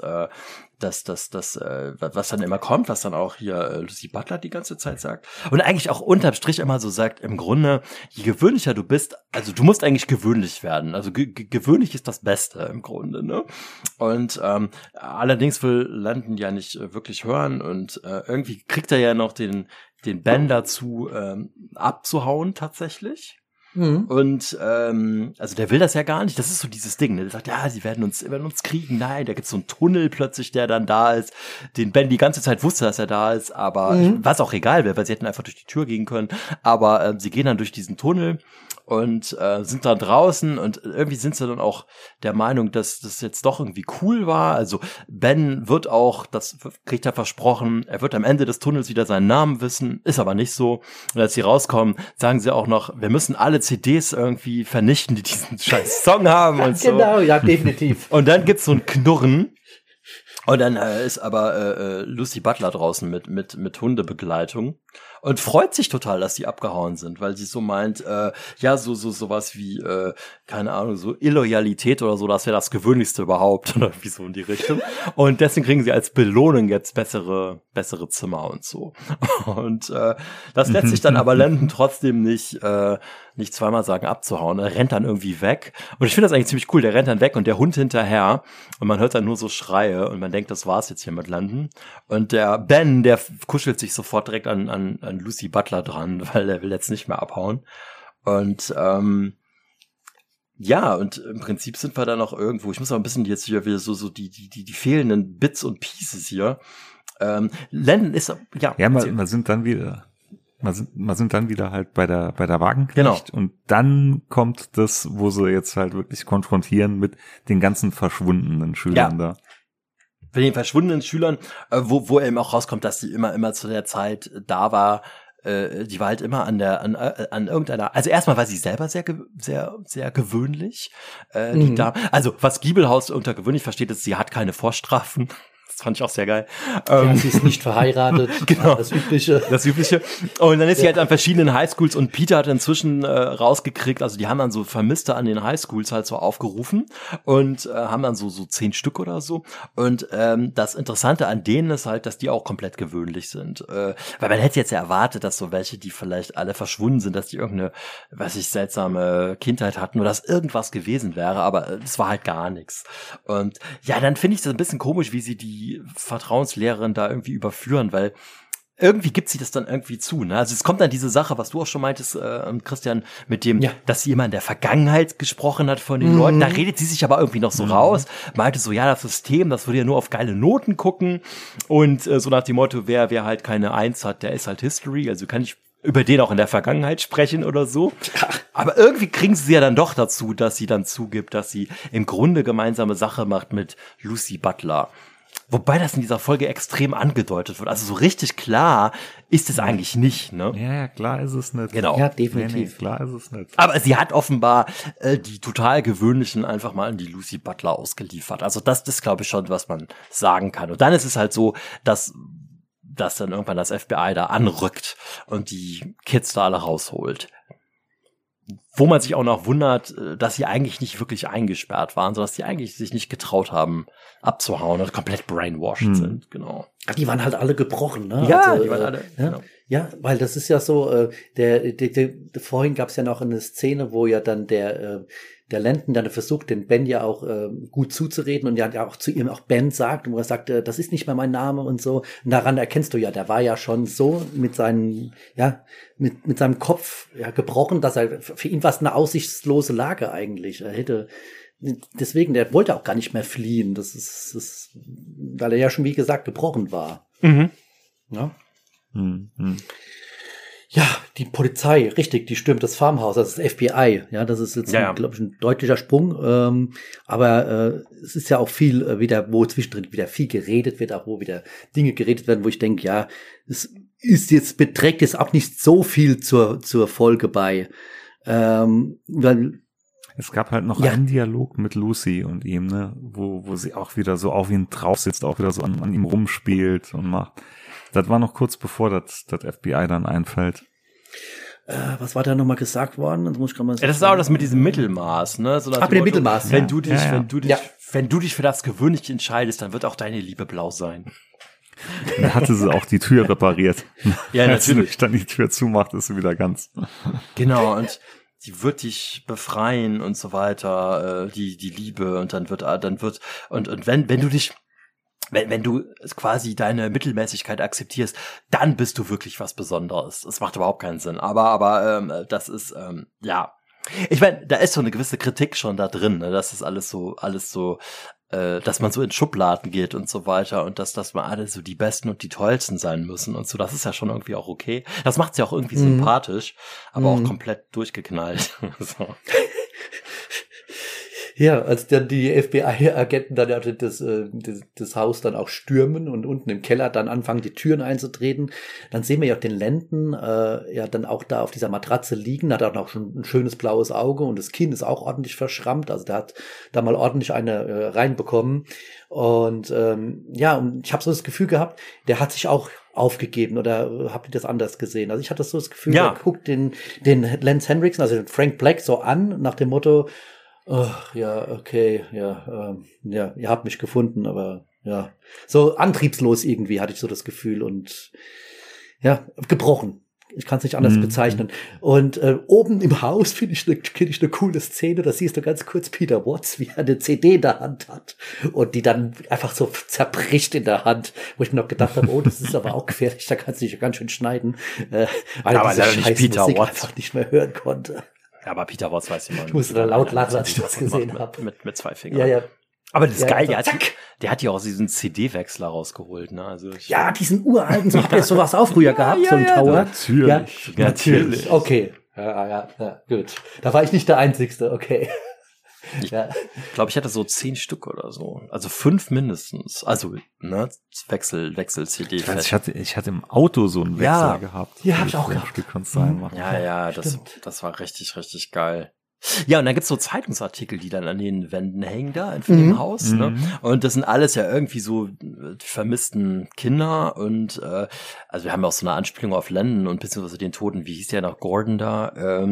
was dann immer kommt, was dann auch hier Lucy Butler die ganze Zeit sagt. Und eigentlich auch unterm Strich immer so sagt, im Grunde, je gewöhnlicher du bist, also du musst eigentlich gewöhnlich werden. Also gewöhnlich ist das Beste im Grunde, ne? Und allerdings will Landon ja nicht wirklich hören und irgendwie kriegt er ja noch den Ben dazu abzuhauen tatsächlich. Und also der will das ja gar nicht. Das ist so dieses Ding. Ne? Der sagt, ja, sie werden uns kriegen. Nein, da gibt's so einen Tunnel plötzlich, der dann da ist. Den Ben die ganze Zeit wusste, dass er da ist, aber was auch egal wäre, weil sie hätten einfach durch die Tür gehen können. Aber sie gehen dann durch diesen Tunnel und sind dann draußen und irgendwie sind sie dann auch der Meinung, dass das jetzt doch irgendwie cool war. Also Ben wird auch, das kriegt er versprochen, er wird am Ende des Tunnels wieder seinen Namen wissen, ist aber nicht so. Und als sie rauskommen, sagen sie auch noch, wir müssen alle CDs irgendwie vernichten, die diesen scheiß Song haben und so. Genau, ja, definitiv. Und dann gibt's so ein Knurren. Und dann ist aber Lucy Butler draußen mit Hundebegleitung und freut sich total, dass die abgehauen sind, weil sie so meint, sowas wie, keine Ahnung, so Illoyalität oder so, das wäre das Gewöhnlichste überhaupt oder wie so in die Richtung. Und deswegen kriegen sie als Belohnung jetzt bessere Zimmer und so. Und das lässt sich dann aber Landon trotzdem nicht nicht zweimal sagen abzuhauen. Er rennt dann irgendwie weg. Und ich finde das eigentlich ziemlich cool. Der rennt dann weg und der Hund hinterher. Und man hört dann nur so Schreie. Und man denkt, das war's jetzt hier mit London. Und der Ben, der kuschelt sich sofort direkt an Lucy Butler dran, weil er will jetzt nicht mehr abhauen. Und ja, und im Prinzip sind wir dann noch irgendwo. Ich muss auch ein bisschen jetzt hier wieder so die fehlenden Bits und Pieces hier. Landon ist, ja. Ja, man sind dann wieder halt bei der Wagenknecht. Genau. Und dann kommt das, wo sie jetzt halt wirklich konfrontieren mit den ganzen verschwundenen Schülern da. Bei den verschwundenen Schülern, wo eben auch rauskommt, dass die immer zu der Zeit da war. Die war halt immer an irgendeiner, also erstmal war sie selber sehr gewöhnlich. Die Dame, also was Giebelhaus unter gewöhnlich versteht, ist, sie hat keine Vorstrafen. Das fand ich auch sehr geil. Sie ist nicht verheiratet. Genau. Das Übliche. Und dann ist sie halt an verschiedenen Highschools und Peter hat inzwischen rausgekriegt, also die haben dann so Vermisste an den Highschools halt so aufgerufen und haben dann so 10 Stück oder so. Und das Interessante an denen ist halt, dass die auch komplett gewöhnlich sind. Weil man hätte jetzt ja erwartet, dass so welche, die vielleicht alle verschwunden sind, dass die irgendeine, seltsame Kindheit hatten oder dass irgendwas gewesen wäre, aber es war halt gar nichts. Und ja, dann finde ich das ein bisschen komisch, wie sie die Vertrauenslehrerin da irgendwie überführen, weil irgendwie gibt sie das dann irgendwie zu, ne? Also es kommt dann diese Sache, was du auch schon meintest, Christian, mit dem, dass sie immer in der Vergangenheit gesprochen hat von den Leuten, da redet sie sich aber irgendwie noch so raus, meinte so, ja, das System, das würde ja nur auf geile Noten gucken und so nach dem Motto, wer halt keine 1 hat, der ist halt History, also kann ich über den auch in der Vergangenheit sprechen oder so. Aber irgendwie kriegen sie ja dann doch dazu, dass sie dann zugibt, dass sie im Grunde gemeinsame Sache macht mit Lucy Butler. Wobei das in dieser Folge extrem angedeutet wird. Also so richtig klar ist es eigentlich nicht, ne? Ja, klar ist es nicht. Genau. Ja, definitiv. Nee, klar ist es nicht. Aber sie hat offenbar die total gewöhnlichen einfach mal an die Lucy Butler ausgeliefert. Also das ist, glaube ich, schon, was man sagen kann. Und dann ist es halt so, dass dann irgendwann das FBI da anrückt und die Kids da alle rausholt. Wo man sich auch noch wundert, dass sie eigentlich nicht wirklich eingesperrt waren, sondern dass sie eigentlich sich nicht getraut haben, abzuhauen und komplett brainwashed sind, genau. Die waren halt alle gebrochen, ne? Ja, also, die waren alle, genau. Ja, weil das ist ja so, vorhin gab es ja noch eine Szene, wo ja dann der Landon dann versucht, den Ben ja auch gut zuzureden und ja auch zu ihm auch Ben sagt, und wo er sagt, das ist nicht mehr mein Name und so. Und daran erkennst du ja, der war ja schon so mit seinem Kopf gebrochen, dass er, für ihn war es eine aussichtslose Lage eigentlich. Deswegen, der wollte auch gar nicht mehr fliehen. Das ist, weil er ja schon, wie gesagt, gebrochen war. Mhm. Ja. Ja, die Polizei, richtig, die stürmt das Farmhaus, das ist das FBI. Ja, das ist jetzt, glaube ich, ein deutlicher Sprung. Aber es ist ja auch viel wieder, wo zwischendrin wieder viel geredet wird, auch wo wieder Dinge geredet werden, wo ich denke, ja, es beträgt jetzt auch nicht so viel zur Folge bei. Weil es gab halt noch einen Dialog mit Lucy und ihm, ne, wo sie auch wieder so auf ihn drauf sitzt, auch wieder so an ihm rumspielt und macht. Das war noch kurz bevor das FBI dann einfällt. Was war da nochmal gesagt worden? Das muss ich mal das ist auch das mit diesem Mittelmaß, ne? So mit dem Mittelmaß. Wenn du dich für das Gewöhnliche entscheidest, dann wird auch deine Liebe blau sein. Dann hatte sie auch die Tür repariert. Ja, natürlich. Als sie dann die Tür zumacht, ist sie wieder ganz. Genau, und sie wird dich befreien und so weiter, die Liebe, und dann wird und wenn du quasi deine Mittelmäßigkeit akzeptierst, dann bist du wirklich was Besonderes. Das macht überhaupt keinen Sinn. Aber das ist, ja. Ich meine, da ist so eine gewisse Kritik schon da drin, ne? Das ist alles so, dass man so in Schubladen geht und so weiter und dass man alle so die Besten und die Tollsten sein müssen und so. Das ist ja schon irgendwie auch okay. Das macht sie auch irgendwie sympathisch, aber auch komplett durchgeknallt. So. Ja, als dann die FBI-Agenten dann das Haus dann auch stürmen und unten im Keller dann anfangen, die Türen einzutreten, dann sehen wir ja auch den Landon dann auch da auf dieser Matratze liegen, hat auch schon ein schönes blaues Auge und das Kinn ist auch ordentlich verschrammt, also der hat da mal ordentlich eine reinbekommen und und ich habe so das Gefühl gehabt, der hat sich auch aufgegeben, oder habt ihr das anders gesehen? Also ich hatte so das Gefühl, er guckt den Lance Henriksen, also den Frank Black so an, nach dem Motto, ja, okay, ihr habt mich gefunden, aber ja, so antriebslos irgendwie hatte ich so das Gefühl und ja, gebrochen. Ich kann es nicht anders bezeichnen. Und oben im Haus finde ich eine coole Szene. Da siehst du ganz kurz Peter Watts, wie er eine CD in der Hand hat und die dann einfach so zerbricht in der Hand, wo ich mir noch gedacht habe, oh, das ist aber auch gefährlich, da kannst du dich ganz schön schneiden, weil aber diese nicht Peter Musik Watts einfach nicht mehr hören konnte. Ja, aber Peter Watts weiß ich mal. Ich musste da laut lachen, als ich das gesehen habe. Mit 2 Fingern. Ja, ja. Aber das ist Ja, geil, so, der hat ja auch diesen CD-Wechsler rausgeholt, ne? Also Ja, diesen uralten, so habt ihr sowas auch früher gehabt, so ein Tower? Natürlich. Ja, natürlich. Okay. Ja, gut. Da war ich nicht der Einzigste, okay. Ich glaube, ich hatte so 10 Stück oder so. Also 5 mindestens. Also, ne, Wechsel-CD. Ich hatte im Auto so einen Wechsler gehabt. Ja, hab ich auch gehabt. Stück konntest du reinmachen. Ja, das war richtig, richtig geil. Ja, und dann gibt's so Zeitungsartikel, die dann an den Wänden hängen da in dem Haus. Ne? Und das sind alles ja irgendwie so die vermissten Kinder. Und also wir haben ja auch so eine Anspielung auf Lennon und beziehungsweise den Toten, wie hieß der noch, Gordon da?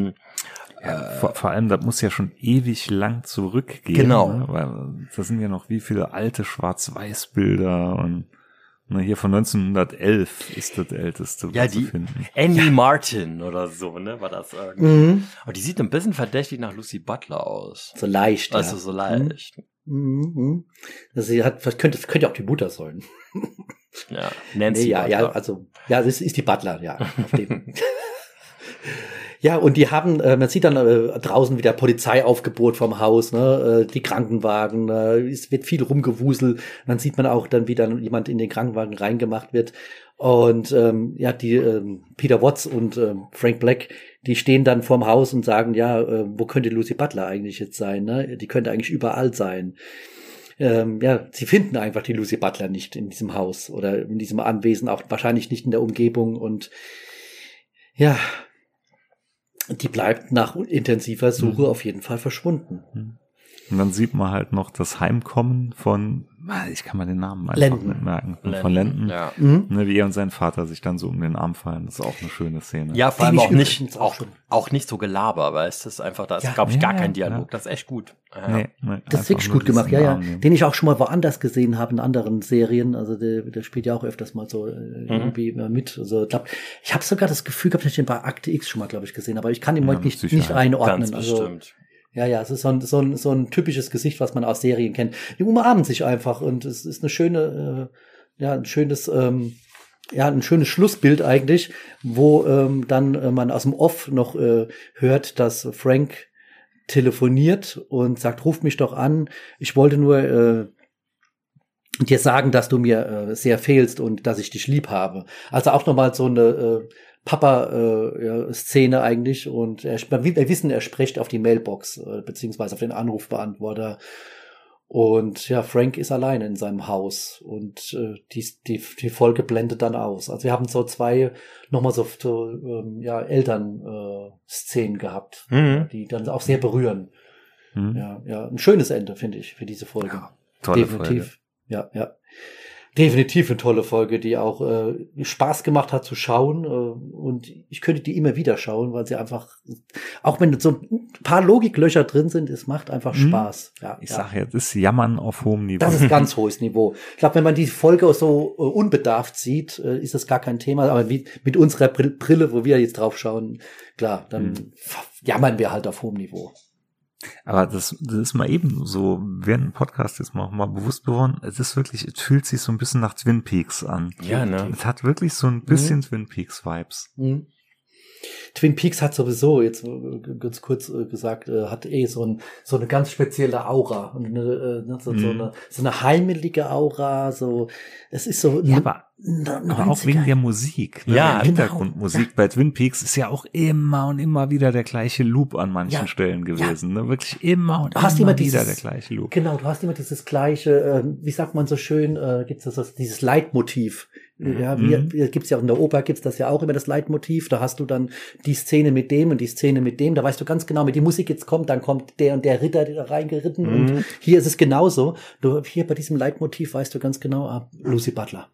Vor allem, das muss ja schon ewig lang zurückgehen. Genau. Ne? Weil da sind ja noch wie viele alte Schwarz-Weiß-Bilder und hier von 1911 ist das älteste, ja, zu finden. Annie Martin oder so, ne, war das irgendwie. Und die sieht ein bisschen verdächtig nach Lucy Butler aus. So leicht, Also so leicht. Also sie hat, das könnte auch die Mutter sein. Ja, Nancy Butler. Das ist die Butler, ja. Auf dem. Ja, und die haben, man sieht dann draußen wieder Polizeiaufgebot vom Haus, ne, die Krankenwagen, es wird viel rumgewuselt, und dann sieht man auch dann, wie dann jemand in den Krankenwagen reingemacht wird. Und Peter Watts und Frank Black, die stehen dann vorm Haus und sagen, wo könnte Lucy Butler eigentlich jetzt sein, ne? Die könnte eigentlich überall sein. Sie finden einfach die Lucy Butler nicht in diesem Haus oder in diesem Anwesen, auch wahrscheinlich nicht in der Umgebung, und ja, die bleibt nach intensiver Suche auf jeden Fall verschwunden. Und dann sieht man halt noch das Heimkommen von, ich kann mal den Namen einfach nicht merken, von Landon. Ja. Ne, wie er und sein Vater sich dann so um den Arm fallen. Das ist auch eine schöne Szene. Ja, vor allem auch nicht so Gelaber, weil es ist einfach, da ist, glaube ich, gar kein Dialog. Das ist echt gut. Ja. Nee, das ist wirklich gut gemacht, den ich auch schon mal woanders gesehen habe in anderen Serien. Also der spielt ja auch öfters mal so irgendwie mit. Also ich habe sogar das Gefühl gehabt, dass ich den bei Akte X schon mal, glaube ich, gesehen habe, aber ich kann ihn heute nicht einordnen. Ganz bestimmt. Ja, es ist so ein typisches Gesicht, was man aus Serien kennt. Die umarmen sich einfach, und es ist eine schöne, ein schönes Schlussbild eigentlich, wo dann man aus dem Off noch hört, dass Frank telefoniert und sagt, ruf mich doch an. Ich wollte nur dir sagen, dass du mir sehr fehlst und dass ich dich lieb habe. Also auch nochmal so eine Papa-Szene eigentlich, und wir wissen, er spricht auf die Mailbox beziehungsweise auf den Anrufbeantworter, und ja, Frank ist alleine in seinem Haus, und die Folge blendet dann aus. Also wir haben so zwei nochmal so Eltern-Szenen gehabt, die dann auch sehr berühren. Ja, ein schönes Ende, finde ich, für diese Folge. Ja, tolle definitiv. Folge. Ja. Definitiv eine tolle Folge, die auch Spaß gemacht hat zu schauen, und ich könnte die immer wieder schauen, weil sie einfach, auch wenn so ein paar Logiklöcher drin sind, es macht einfach Spaß. Ja, ich sage ja, das ist Jammern auf hohem Niveau. Das ist ganz hohes Niveau. Ich glaube, wenn man die Folge so unbedarft sieht, ist das gar kein Thema, aber mit unserer Brille, wo wir jetzt drauf schauen, klar, dann jammern wir halt auf hohem Niveau. Aber das ist mal eben so, während dem Podcast jetzt mal bewusst geworden, es fühlt sich so ein bisschen nach Twin Peaks an. Ja, ne? Es hat wirklich so ein bisschen Twin Peaks Vibes. Twin Peaks hat sowieso, jetzt ganz kurz gesagt, hat so eine ganz spezielle Aura, und so eine heimelige Aura, so, es ist so. Ja, aber auch wegen der Musik. Ne? Ja, Hintergrundmusik. Ja. Bei Twin Peaks ist ja auch immer und immer wieder der gleiche Loop an manchen Stellen gewesen. Ne? Wirklich immer und immer wieder der gleiche Loop. Genau, du hast immer dieses gleiche, wie sagt man so schön, gibt es dieses Leitmotiv. Ja, gibt's ja auch in der Oper, gibt's das ja auch immer, das Leitmotiv. Da hast du dann die Szene mit dem und die Szene mit dem. Da weißt du ganz genau, wenn die Musik jetzt kommt, dann kommt der und der Ritter da reingeritten. Und hier ist es genauso. Hier bei diesem Leitmotiv weißt du ganz genau, Lucy Butler.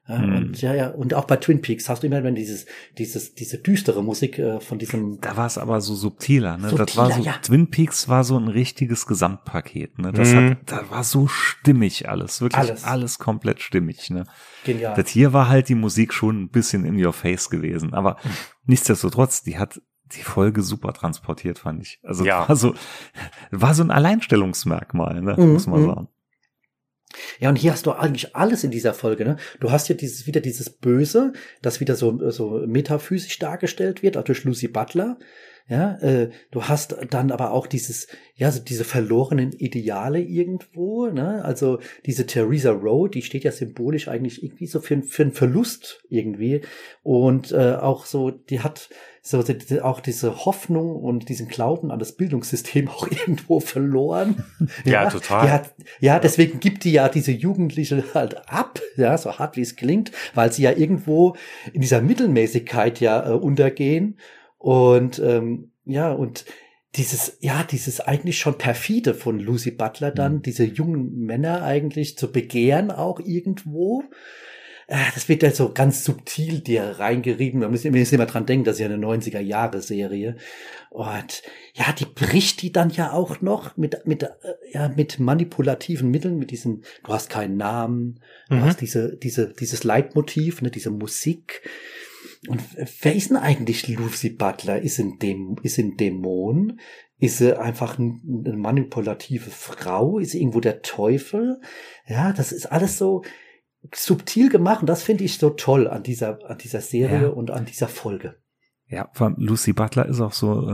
Ja, und auch bei Twin Peaks hast du immer diese düstere Musik von diesem. Da war es aber so subtiler, ne? Subtiler, das war so, ja. Twin Peaks war so ein richtiges Gesamtpaket, ne? Da war so stimmig alles, wirklich alles komplett stimmig, ne? Genial. Das hier war halt die Musik schon ein bisschen in your face gewesen, aber nichtsdestotrotz, die hat die Folge super transportiert, fand ich. Also war so ein Alleinstellungsmerkmal, ne? Muss man sagen. Ja, und hier hast du eigentlich alles in dieser Folge, ne? Du hast ja wieder dieses Böse, das wieder so metaphysisch dargestellt wird, auch durch Lucy Butler. Ja, du hast dann aber auch diese verlorenen Ideale irgendwo, ne? Also diese Theresa Rowe, die steht ja symbolisch eigentlich irgendwie so für einen Verlust irgendwie. Und auch so, die hat so auch diese Hoffnung und diesen Glauben an das Bildungssystem auch irgendwo verloren. Ja, total. Deswegen gibt die ja diese Jugendliche halt ab, ja, so hart wie es klingt, weil sie ja irgendwo in dieser Mittelmäßigkeit untergehen. Und und dieses eigentlich schon perfide von Lucy Butler dann, diese jungen Männer eigentlich zu begehren auch irgendwo. Das wird ja so ganz subtil dir reingerieben. Wir müssen immer dran denken, das ist ja eine 90er-Jahre-Serie. Und ja, die bricht die dann ja auch noch mit manipulativen Mitteln, mit diesem, du hast keinen Namen, du hast dieses Leitmotiv, ne, diese Musik. Und wer ist denn eigentlich Lucy Butler? Ist ein Dämon? Ist sie einfach eine manipulative Frau? Ist sie irgendwo der Teufel? Ja, das ist alles so subtil gemacht und das finde ich so toll an dieser Serie und an dieser Folge. Ja, vor allem Lucy Butler ist auch so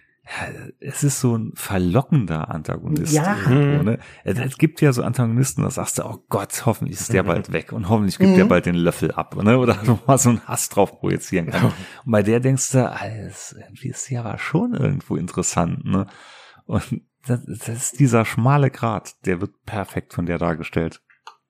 es ist so ein verlockender Antagonist. Ja. Irgendwo, ne? Es gibt ja so Antagonisten, da sagst du, oh Gott, hoffentlich ist der bald weg und hoffentlich gibt der bald den Löffel ab, ne? Oder du mal so einen Hass drauf projizieren kann. Und bei der denkst du, irgendwie ist sie aber schon irgendwo interessant, ne? Und das ist dieser schmale Grat, der wird perfekt von der dargestellt.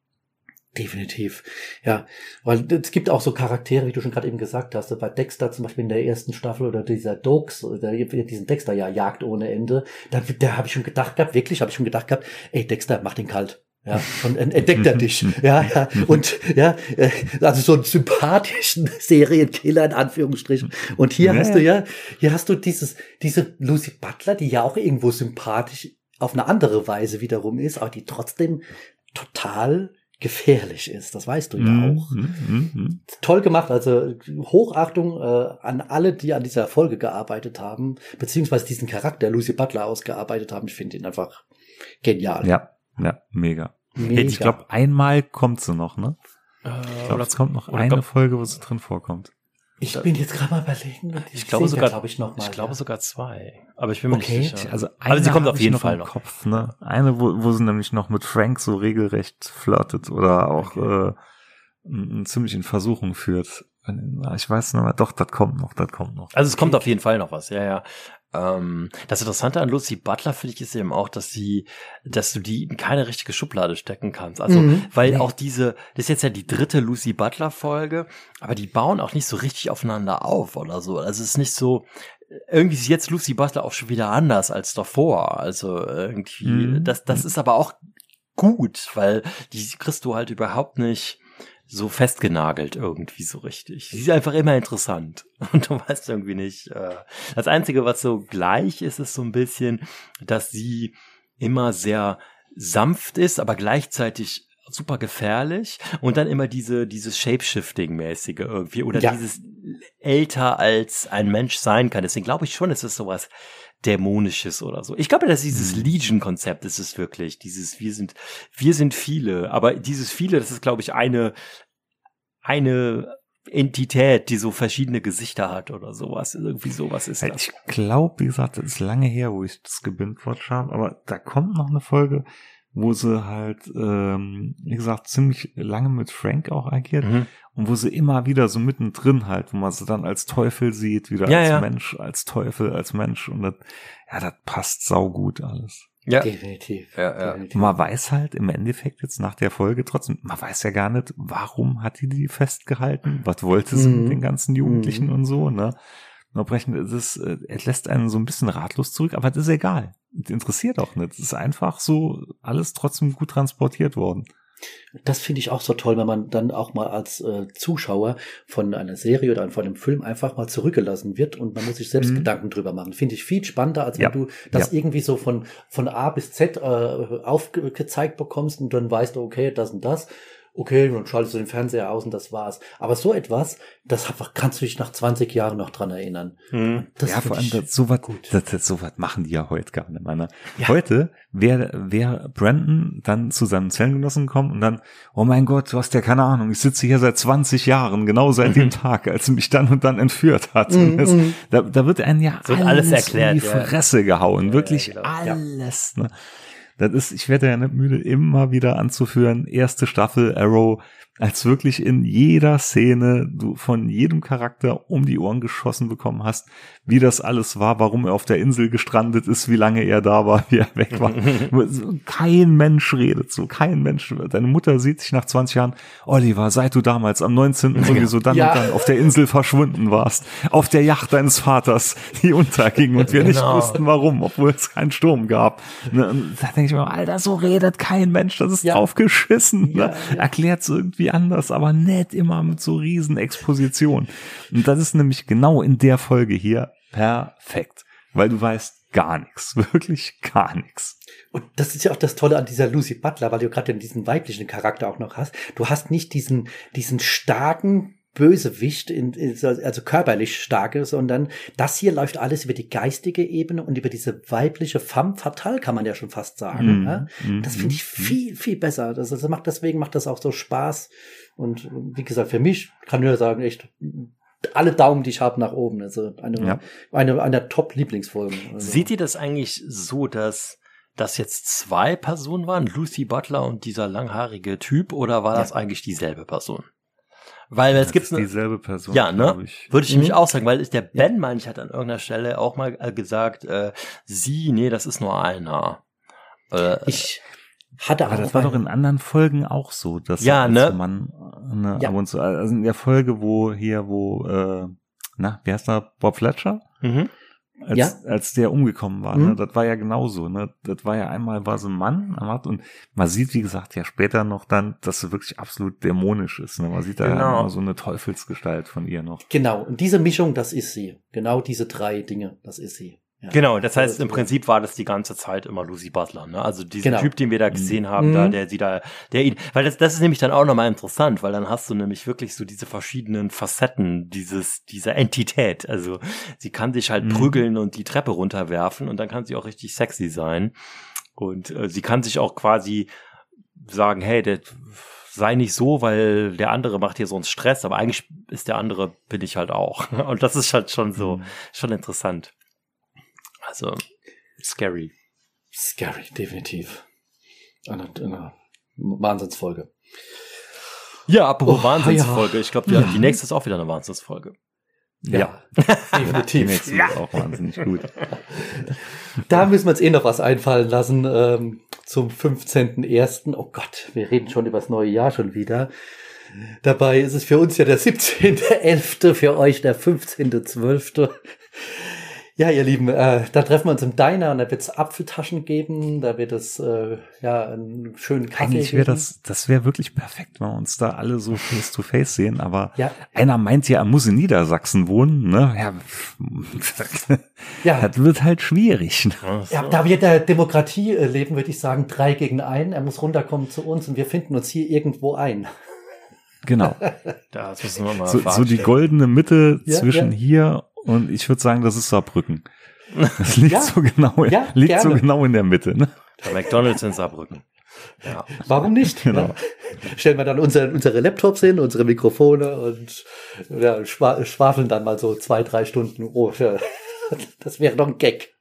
Definitiv, ja, weil es gibt auch so Charaktere, wie du schon gerade eben gesagt hast, bei Dexter zum Beispiel in der ersten Staffel oder dieser Dokes, oder diesen Dexter jagt ohne Ende, da habe ich schon gedacht gehabt, ey Dexter, mach den kalt. Ja, schon entdeckt er dich. Ja, und also so einen sympathischen Serienkiller in Anführungsstrichen. Und hier hast du diese Lucy Butler, die ja auch irgendwo sympathisch auf eine andere Weise wiederum ist, aber die trotzdem total gefährlich ist, das weißt du ja auch. Toll gemacht, also Hochachtung an alle, die an dieser Folge gearbeitet haben, beziehungsweise diesen Charakter Lucy Butler ausgearbeitet haben. Ich finde ihn einfach genial. Ja, mega. Ich glaube, einmal kommt sie noch, ne? Ich glaube, es kommt noch eine Folge, wo sie drin vorkommt. Ich bin jetzt gerade mal überlegen. Ich glaube sogar 2. Aber ich bin mir nicht sicher. Also sie kommt auf jeden Fall noch. Kopf, ne? Eine, wo sie nämlich noch mit Frank so regelrecht flirtet oder auch ziemlich in Versuchung führt. Ich weiß noch mal, doch, das kommt noch. Also es kommt auf jeden Fall noch was, ja. Das Interessante an Lucy Butler, finde ich, ist eben auch, dass du die in keine richtige Schublade stecken kannst. Also, weil auch das ist jetzt ja die 3. Lucy Butler Folge, aber die bauen auch nicht so richtig aufeinander auf oder so. Also es ist nicht so, irgendwie ist jetzt Lucy Butler auch schon wieder anders als davor. Also irgendwie, das ist aber auch gut, weil die kriegst du halt überhaupt nicht so festgenagelt irgendwie so richtig. Sie ist einfach immer interessant und du weißt irgendwie nicht. Das Einzige, was so gleich ist, ist so ein bisschen, dass sie immer sehr sanft ist, aber gleichzeitig super gefährlich und dann immer dieses Shapeshifting-mäßige irgendwie oder dieses älter als ein Mensch sein kann. Deswegen glaube ich schon, es ist sowas Dämonisches oder so. Ich glaube, dass dieses Legion-Konzept ist es wirklich. Dieses wir sind viele, aber dieses viele, das ist, glaube ich, eine Entität, die so verschiedene Gesichter hat oder sowas. Irgendwie sowas ist das. Ich glaube, wie gesagt, das ist lange her, wo ich das gebingewatcht habe, aber da kommt noch eine Folge, wo sie halt, wie gesagt, ziemlich lange mit Frank auch agiert und wo sie immer wieder so mittendrin halt, wo man sie dann als Teufel sieht, wieder als Mensch, als Teufel, als Mensch und das passt saugut alles. Ja, definitiv. Und man weiß halt im Endeffekt jetzt nach der Folge trotzdem, man weiß ja gar nicht, warum hat die festgehalten, was wollte sie mit den ganzen Jugendlichen und so, ne? Es lässt einen so ein bisschen ratlos zurück, aber das ist egal. Das interessiert auch nicht. Es ist einfach so alles trotzdem gut transportiert worden. Das finde ich auch so toll, wenn man dann auch mal als Zuschauer von einer Serie oder von einem Film einfach mal zurückgelassen wird und man muss sich selbst Gedanken drüber machen. Finde ich viel spannender, als wenn du das irgendwie so von A bis Z aufgezeigt bekommst und dann weißt du, okay, das und das. Okay, dann schaltest du den Fernseher aus und das war's. Aber so etwas, kannst du dich nach 20 Jahren noch dran erinnern. Das vor allem sowas machen die ja heute gar nicht mehr. Ne? Ja. Heute wäre Brandon dann zu seinen Zellengenossen gekommen und dann, oh mein Gott, du hast ja keine Ahnung, ich sitze hier seit 20 Jahren, genau seit dem Tag, als er mich dann und dann entführt hat. Und da wird einem ja alles erklärt, in die Fresse gehauen. Wirklich alles. Ne? Ich werde ja nicht müde, immer wieder anzuführen, erste Staffel Arrow, als wirklich in jeder Szene du von jedem Charakter um die Ohren geschossen bekommen hast, wie das alles war, warum er auf der Insel gestrandet ist, wie lange er da war, wie er weg war. Kein Mensch redet so, kein Mensch. Deine Mutter sieht sich nach 20 Jahren, Oliver, seit du damals am 19. sowieso dann und dann auf der Insel verschwunden warst, auf der Yacht deines Vaters, die unterging und wir nicht wussten warum, obwohl es keinen Sturm gab. Da denke ich mir, Alter, so redet kein Mensch, das ist drauf geschissen. Ne? Erklärt es irgendwie anders, aber nicht immer mit so riesen Expositionen. Und das ist nämlich genau in der Folge hier perfekt, weil du weißt gar nichts, wirklich gar nichts. Und das ist ja auch das Tolle an dieser Lucy Butler, weil du gerade diesen weiblichen Charakter auch noch hast. Du hast nicht diesen starken Bösewicht, also körperlich starke, sondern das hier läuft alles über die geistige Ebene und über diese weibliche femme fatale, kann man ja schon fast sagen. Ja? Das finde ich viel, viel besser. Deswegen macht das auch so Spaß. Und wie gesagt, für mich kann ich nur sagen, echt alle Daumen, die ich habe, nach oben. Also eine der Top-Lieblingsfolgen. Also. Seht ihr das eigentlich so, dass das jetzt zwei Personen waren, Lucy Butler und dieser langhaarige Typ, oder war das eigentlich dieselbe Person? Weil es gibt dieselbe Person. Ja, ne? Würde ich nämlich auch sagen, weil der Ben, meine ich, hat an irgendeiner Stelle auch mal gesagt, das ist nur einer. Aber das war doch in anderen Folgen auch so, dass man ab und zu, also in der Folge, wo wie heißt der, Bob Fletcher? Als der umgekommen war, ne? Das war ja genauso, ne? Das war ja einmal war so ein Mann und man sieht, wie gesagt, ja später noch dann, dass sie wirklich absolut dämonisch ist, ne? Man sieht da ja immer so eine Teufelsgestalt von ihr noch. Genau, und diese Mischung, das ist sie. Genau diese drei Dinge, das ist sie. Ja. Genau, das heißt, im Prinzip war das die ganze Zeit immer Lucy Butler, ne? Also dieser Typ, den wir da gesehen haben, weil das ist nämlich dann auch nochmal interessant, weil dann hast du nämlich wirklich so diese verschiedenen Facetten dieser Entität. Also sie kann sich halt prügeln und die Treppe runterwerfen und dann kann sie auch richtig sexy sein. Und sie kann sich auch quasi sagen, hey, der sei nicht so, weil der andere macht hier so einen Stress, aber eigentlich ist der andere, bin ich halt auch. Und das ist halt schon so, schon interessant. Also, scary. Scary, definitiv. Eine Wahnsinnsfolge. Ja, apropos Wahnsinnsfolge. Ich glaube, die nächste ist auch wieder eine Wahnsinnsfolge. Ja, definitiv. Die nächste ist auch wahnsinnig gut. Da müssen wir uns noch was einfallen lassen zum 15.01. Oh Gott, wir reden schon über das neue Jahr schon wieder. Dabei ist es für uns ja der 17.11., für euch der 15.12. Ja, ihr Lieben, da treffen wir uns im Diner und da wird es Apfeltaschen geben, da wird es einen schönen Kaffee Eigentlich wäre das wäre wirklich perfekt, wenn wir uns da alle so face to face sehen, aber einer meint ja, er muss in Niedersachsen wohnen, ne? Das wird halt schwierig. Ne? Ja, da wir der Demokratie leben, würde ich sagen, 3 gegen 1. Er muss runterkommen zu uns und wir finden uns hier irgendwo ein. Genau. Das müssen wir mal so die goldene Mitte zwischen hier und ich würde sagen, das ist Saarbrücken. Das liegt so genau in der Mitte. Ne? Der McDonald's in Saarbrücken. Ja. Warum nicht? Genau. Ja. Stellen wir dann unsere Laptops hin, unsere Mikrofone und schwafeln dann mal so 2-3 Stunden. Oh, das wäre doch ein Gag.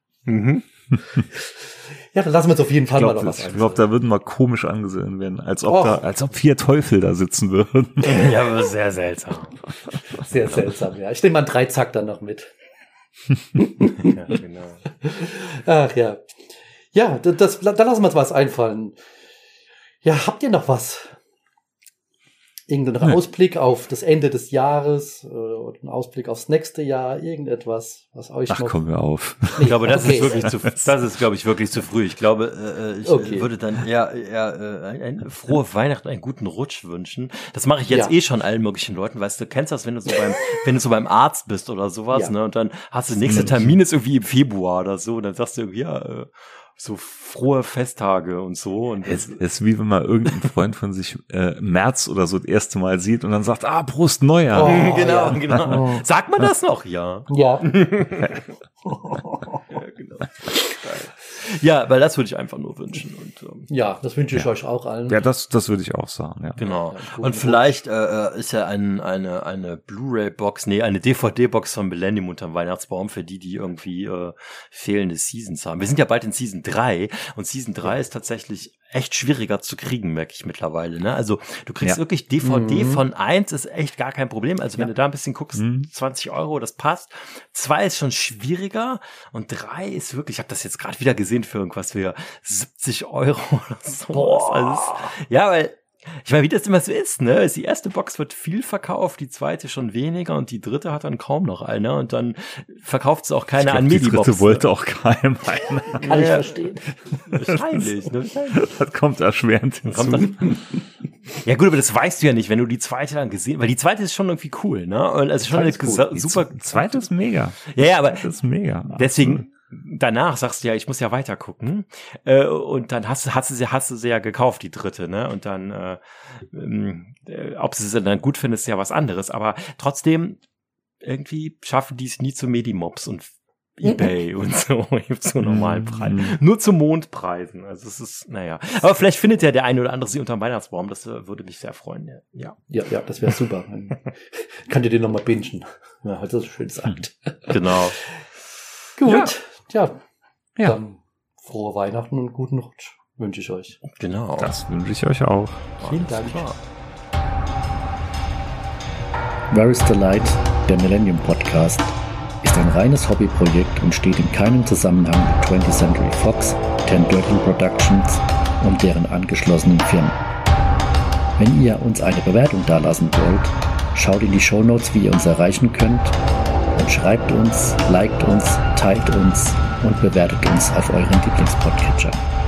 Ja, dann lassen wir uns auf jeden Fall mal noch was ein. Ich glaube, da würden wir komisch angesehen werden, als ob 4 Teufel da sitzen würden. Ja, aber sehr seltsam. Sehr seltsam, ja. Ich nehme mal einen Dreizack dann noch mit. Ja, genau. Ach ja. Ja, da lassen wir uns was einfallen. Ja, habt ihr noch was? Irgendein Ausblick auf das Ende des Jahres oder ein Ausblick aufs nächste Jahr, irgendetwas, was euch noch... Ach, kommen wir auf. Ich glaube, das ist glaube ich, wirklich zu früh. Ich glaube, ich würde dann eher eine frohe Weihnachten, einen guten Rutsch wünschen. Das mache ich jetzt schon allen möglichen Leuten, weißt du, kennst das, wenn du so beim Arzt bist oder sowas, ne, und dann hast du nächste Termin ist irgendwie im Februar oder so, und dann sagst du irgendwie, so frohe Festtage und so. Und es ist wie wenn man irgendein Freund von sich März oder so das erste Mal sieht und dann sagt, Prost Neujahr. Oh, genau. Oh. Sagt man das noch? Ja. Ja. Ja, genau. Ja, weil das würde ich einfach nur wünschen. Und, ja, das wünsche ich euch auch allen. Ja, das würde ich auch sagen. Ja. Genau. Und vielleicht ist ja eine Blu-ray-Box, eine DVD-Box von Millennium unterm Weihnachtsbaum für die irgendwie fehlende Seasons haben. Wir sind ja bald in Season 3 und Season 3 ist tatsächlich echt schwieriger zu kriegen, merke ich mittlerweile. Ne? Also du kriegst wirklich DVD von 1 ist echt gar kein Problem. Also wenn du da ein bisschen guckst, 20 €, das passt. 2 ist schon schwieriger und 3 ist wirklich, ich habe das jetzt gerade wieder gesehen für irgendwas für 70 € oder so. Also weil ich meine, wie das immer so ist, ne? Die erste Box wird viel verkauft, die zweite schon weniger und die dritte hat dann kaum noch eine und dann verkauft es auch keiner an Medibox. Die dritte wollte auch keinem einer. Kann ich verstehen. Wahrscheinlich, ne? Das kommt erschwerend hinzu. Ja gut, aber das weißt du ja nicht, wenn du die zweite dann gesehen, weil die zweite ist schon irgendwie cool, ne? Und es ist schon eine super. Die zweite ist mega. Ja, aber das ist mega. Deswegen danach sagst du ja, ich muss ja weiter gucken. Und dann hast du sie ja gekauft, die dritte, ne? Und dann, ob du sie dann gut findest, ist ja was anderes. Aber trotzdem, irgendwie schaffen die es nie zu Medimobs und eBay und so, zu normalen Preisen. Nur zu Mondpreisen. Also es ist, naja. Aber vielleicht findet ja der eine oder andere sie unterm Weihnachtsbaum. Das würde mich sehr freuen. Ja, das wäre super. Könnt ihr den nochmal bingen. Ja, halt so schön sagt. Genau. Gut. Ja. Dann frohe Weihnachten und guten Rutsch wünsche ich euch. Genau. Das wünsche ich euch auch. Vielen Dank. Where is the Light, der Millennium Podcast, ist ein reines Hobbyprojekt und steht in keinem Zusammenhang mit 20th Century Fox, 1013 Productions und deren angeschlossenen Firmen. Wenn ihr uns eine Bewertung dalassen wollt, schaut in die Shownotes, wie ihr uns erreichen könnt, und schreibt uns, liked uns, teilt uns und bewertet uns auf euren Lieblingspodcatcher.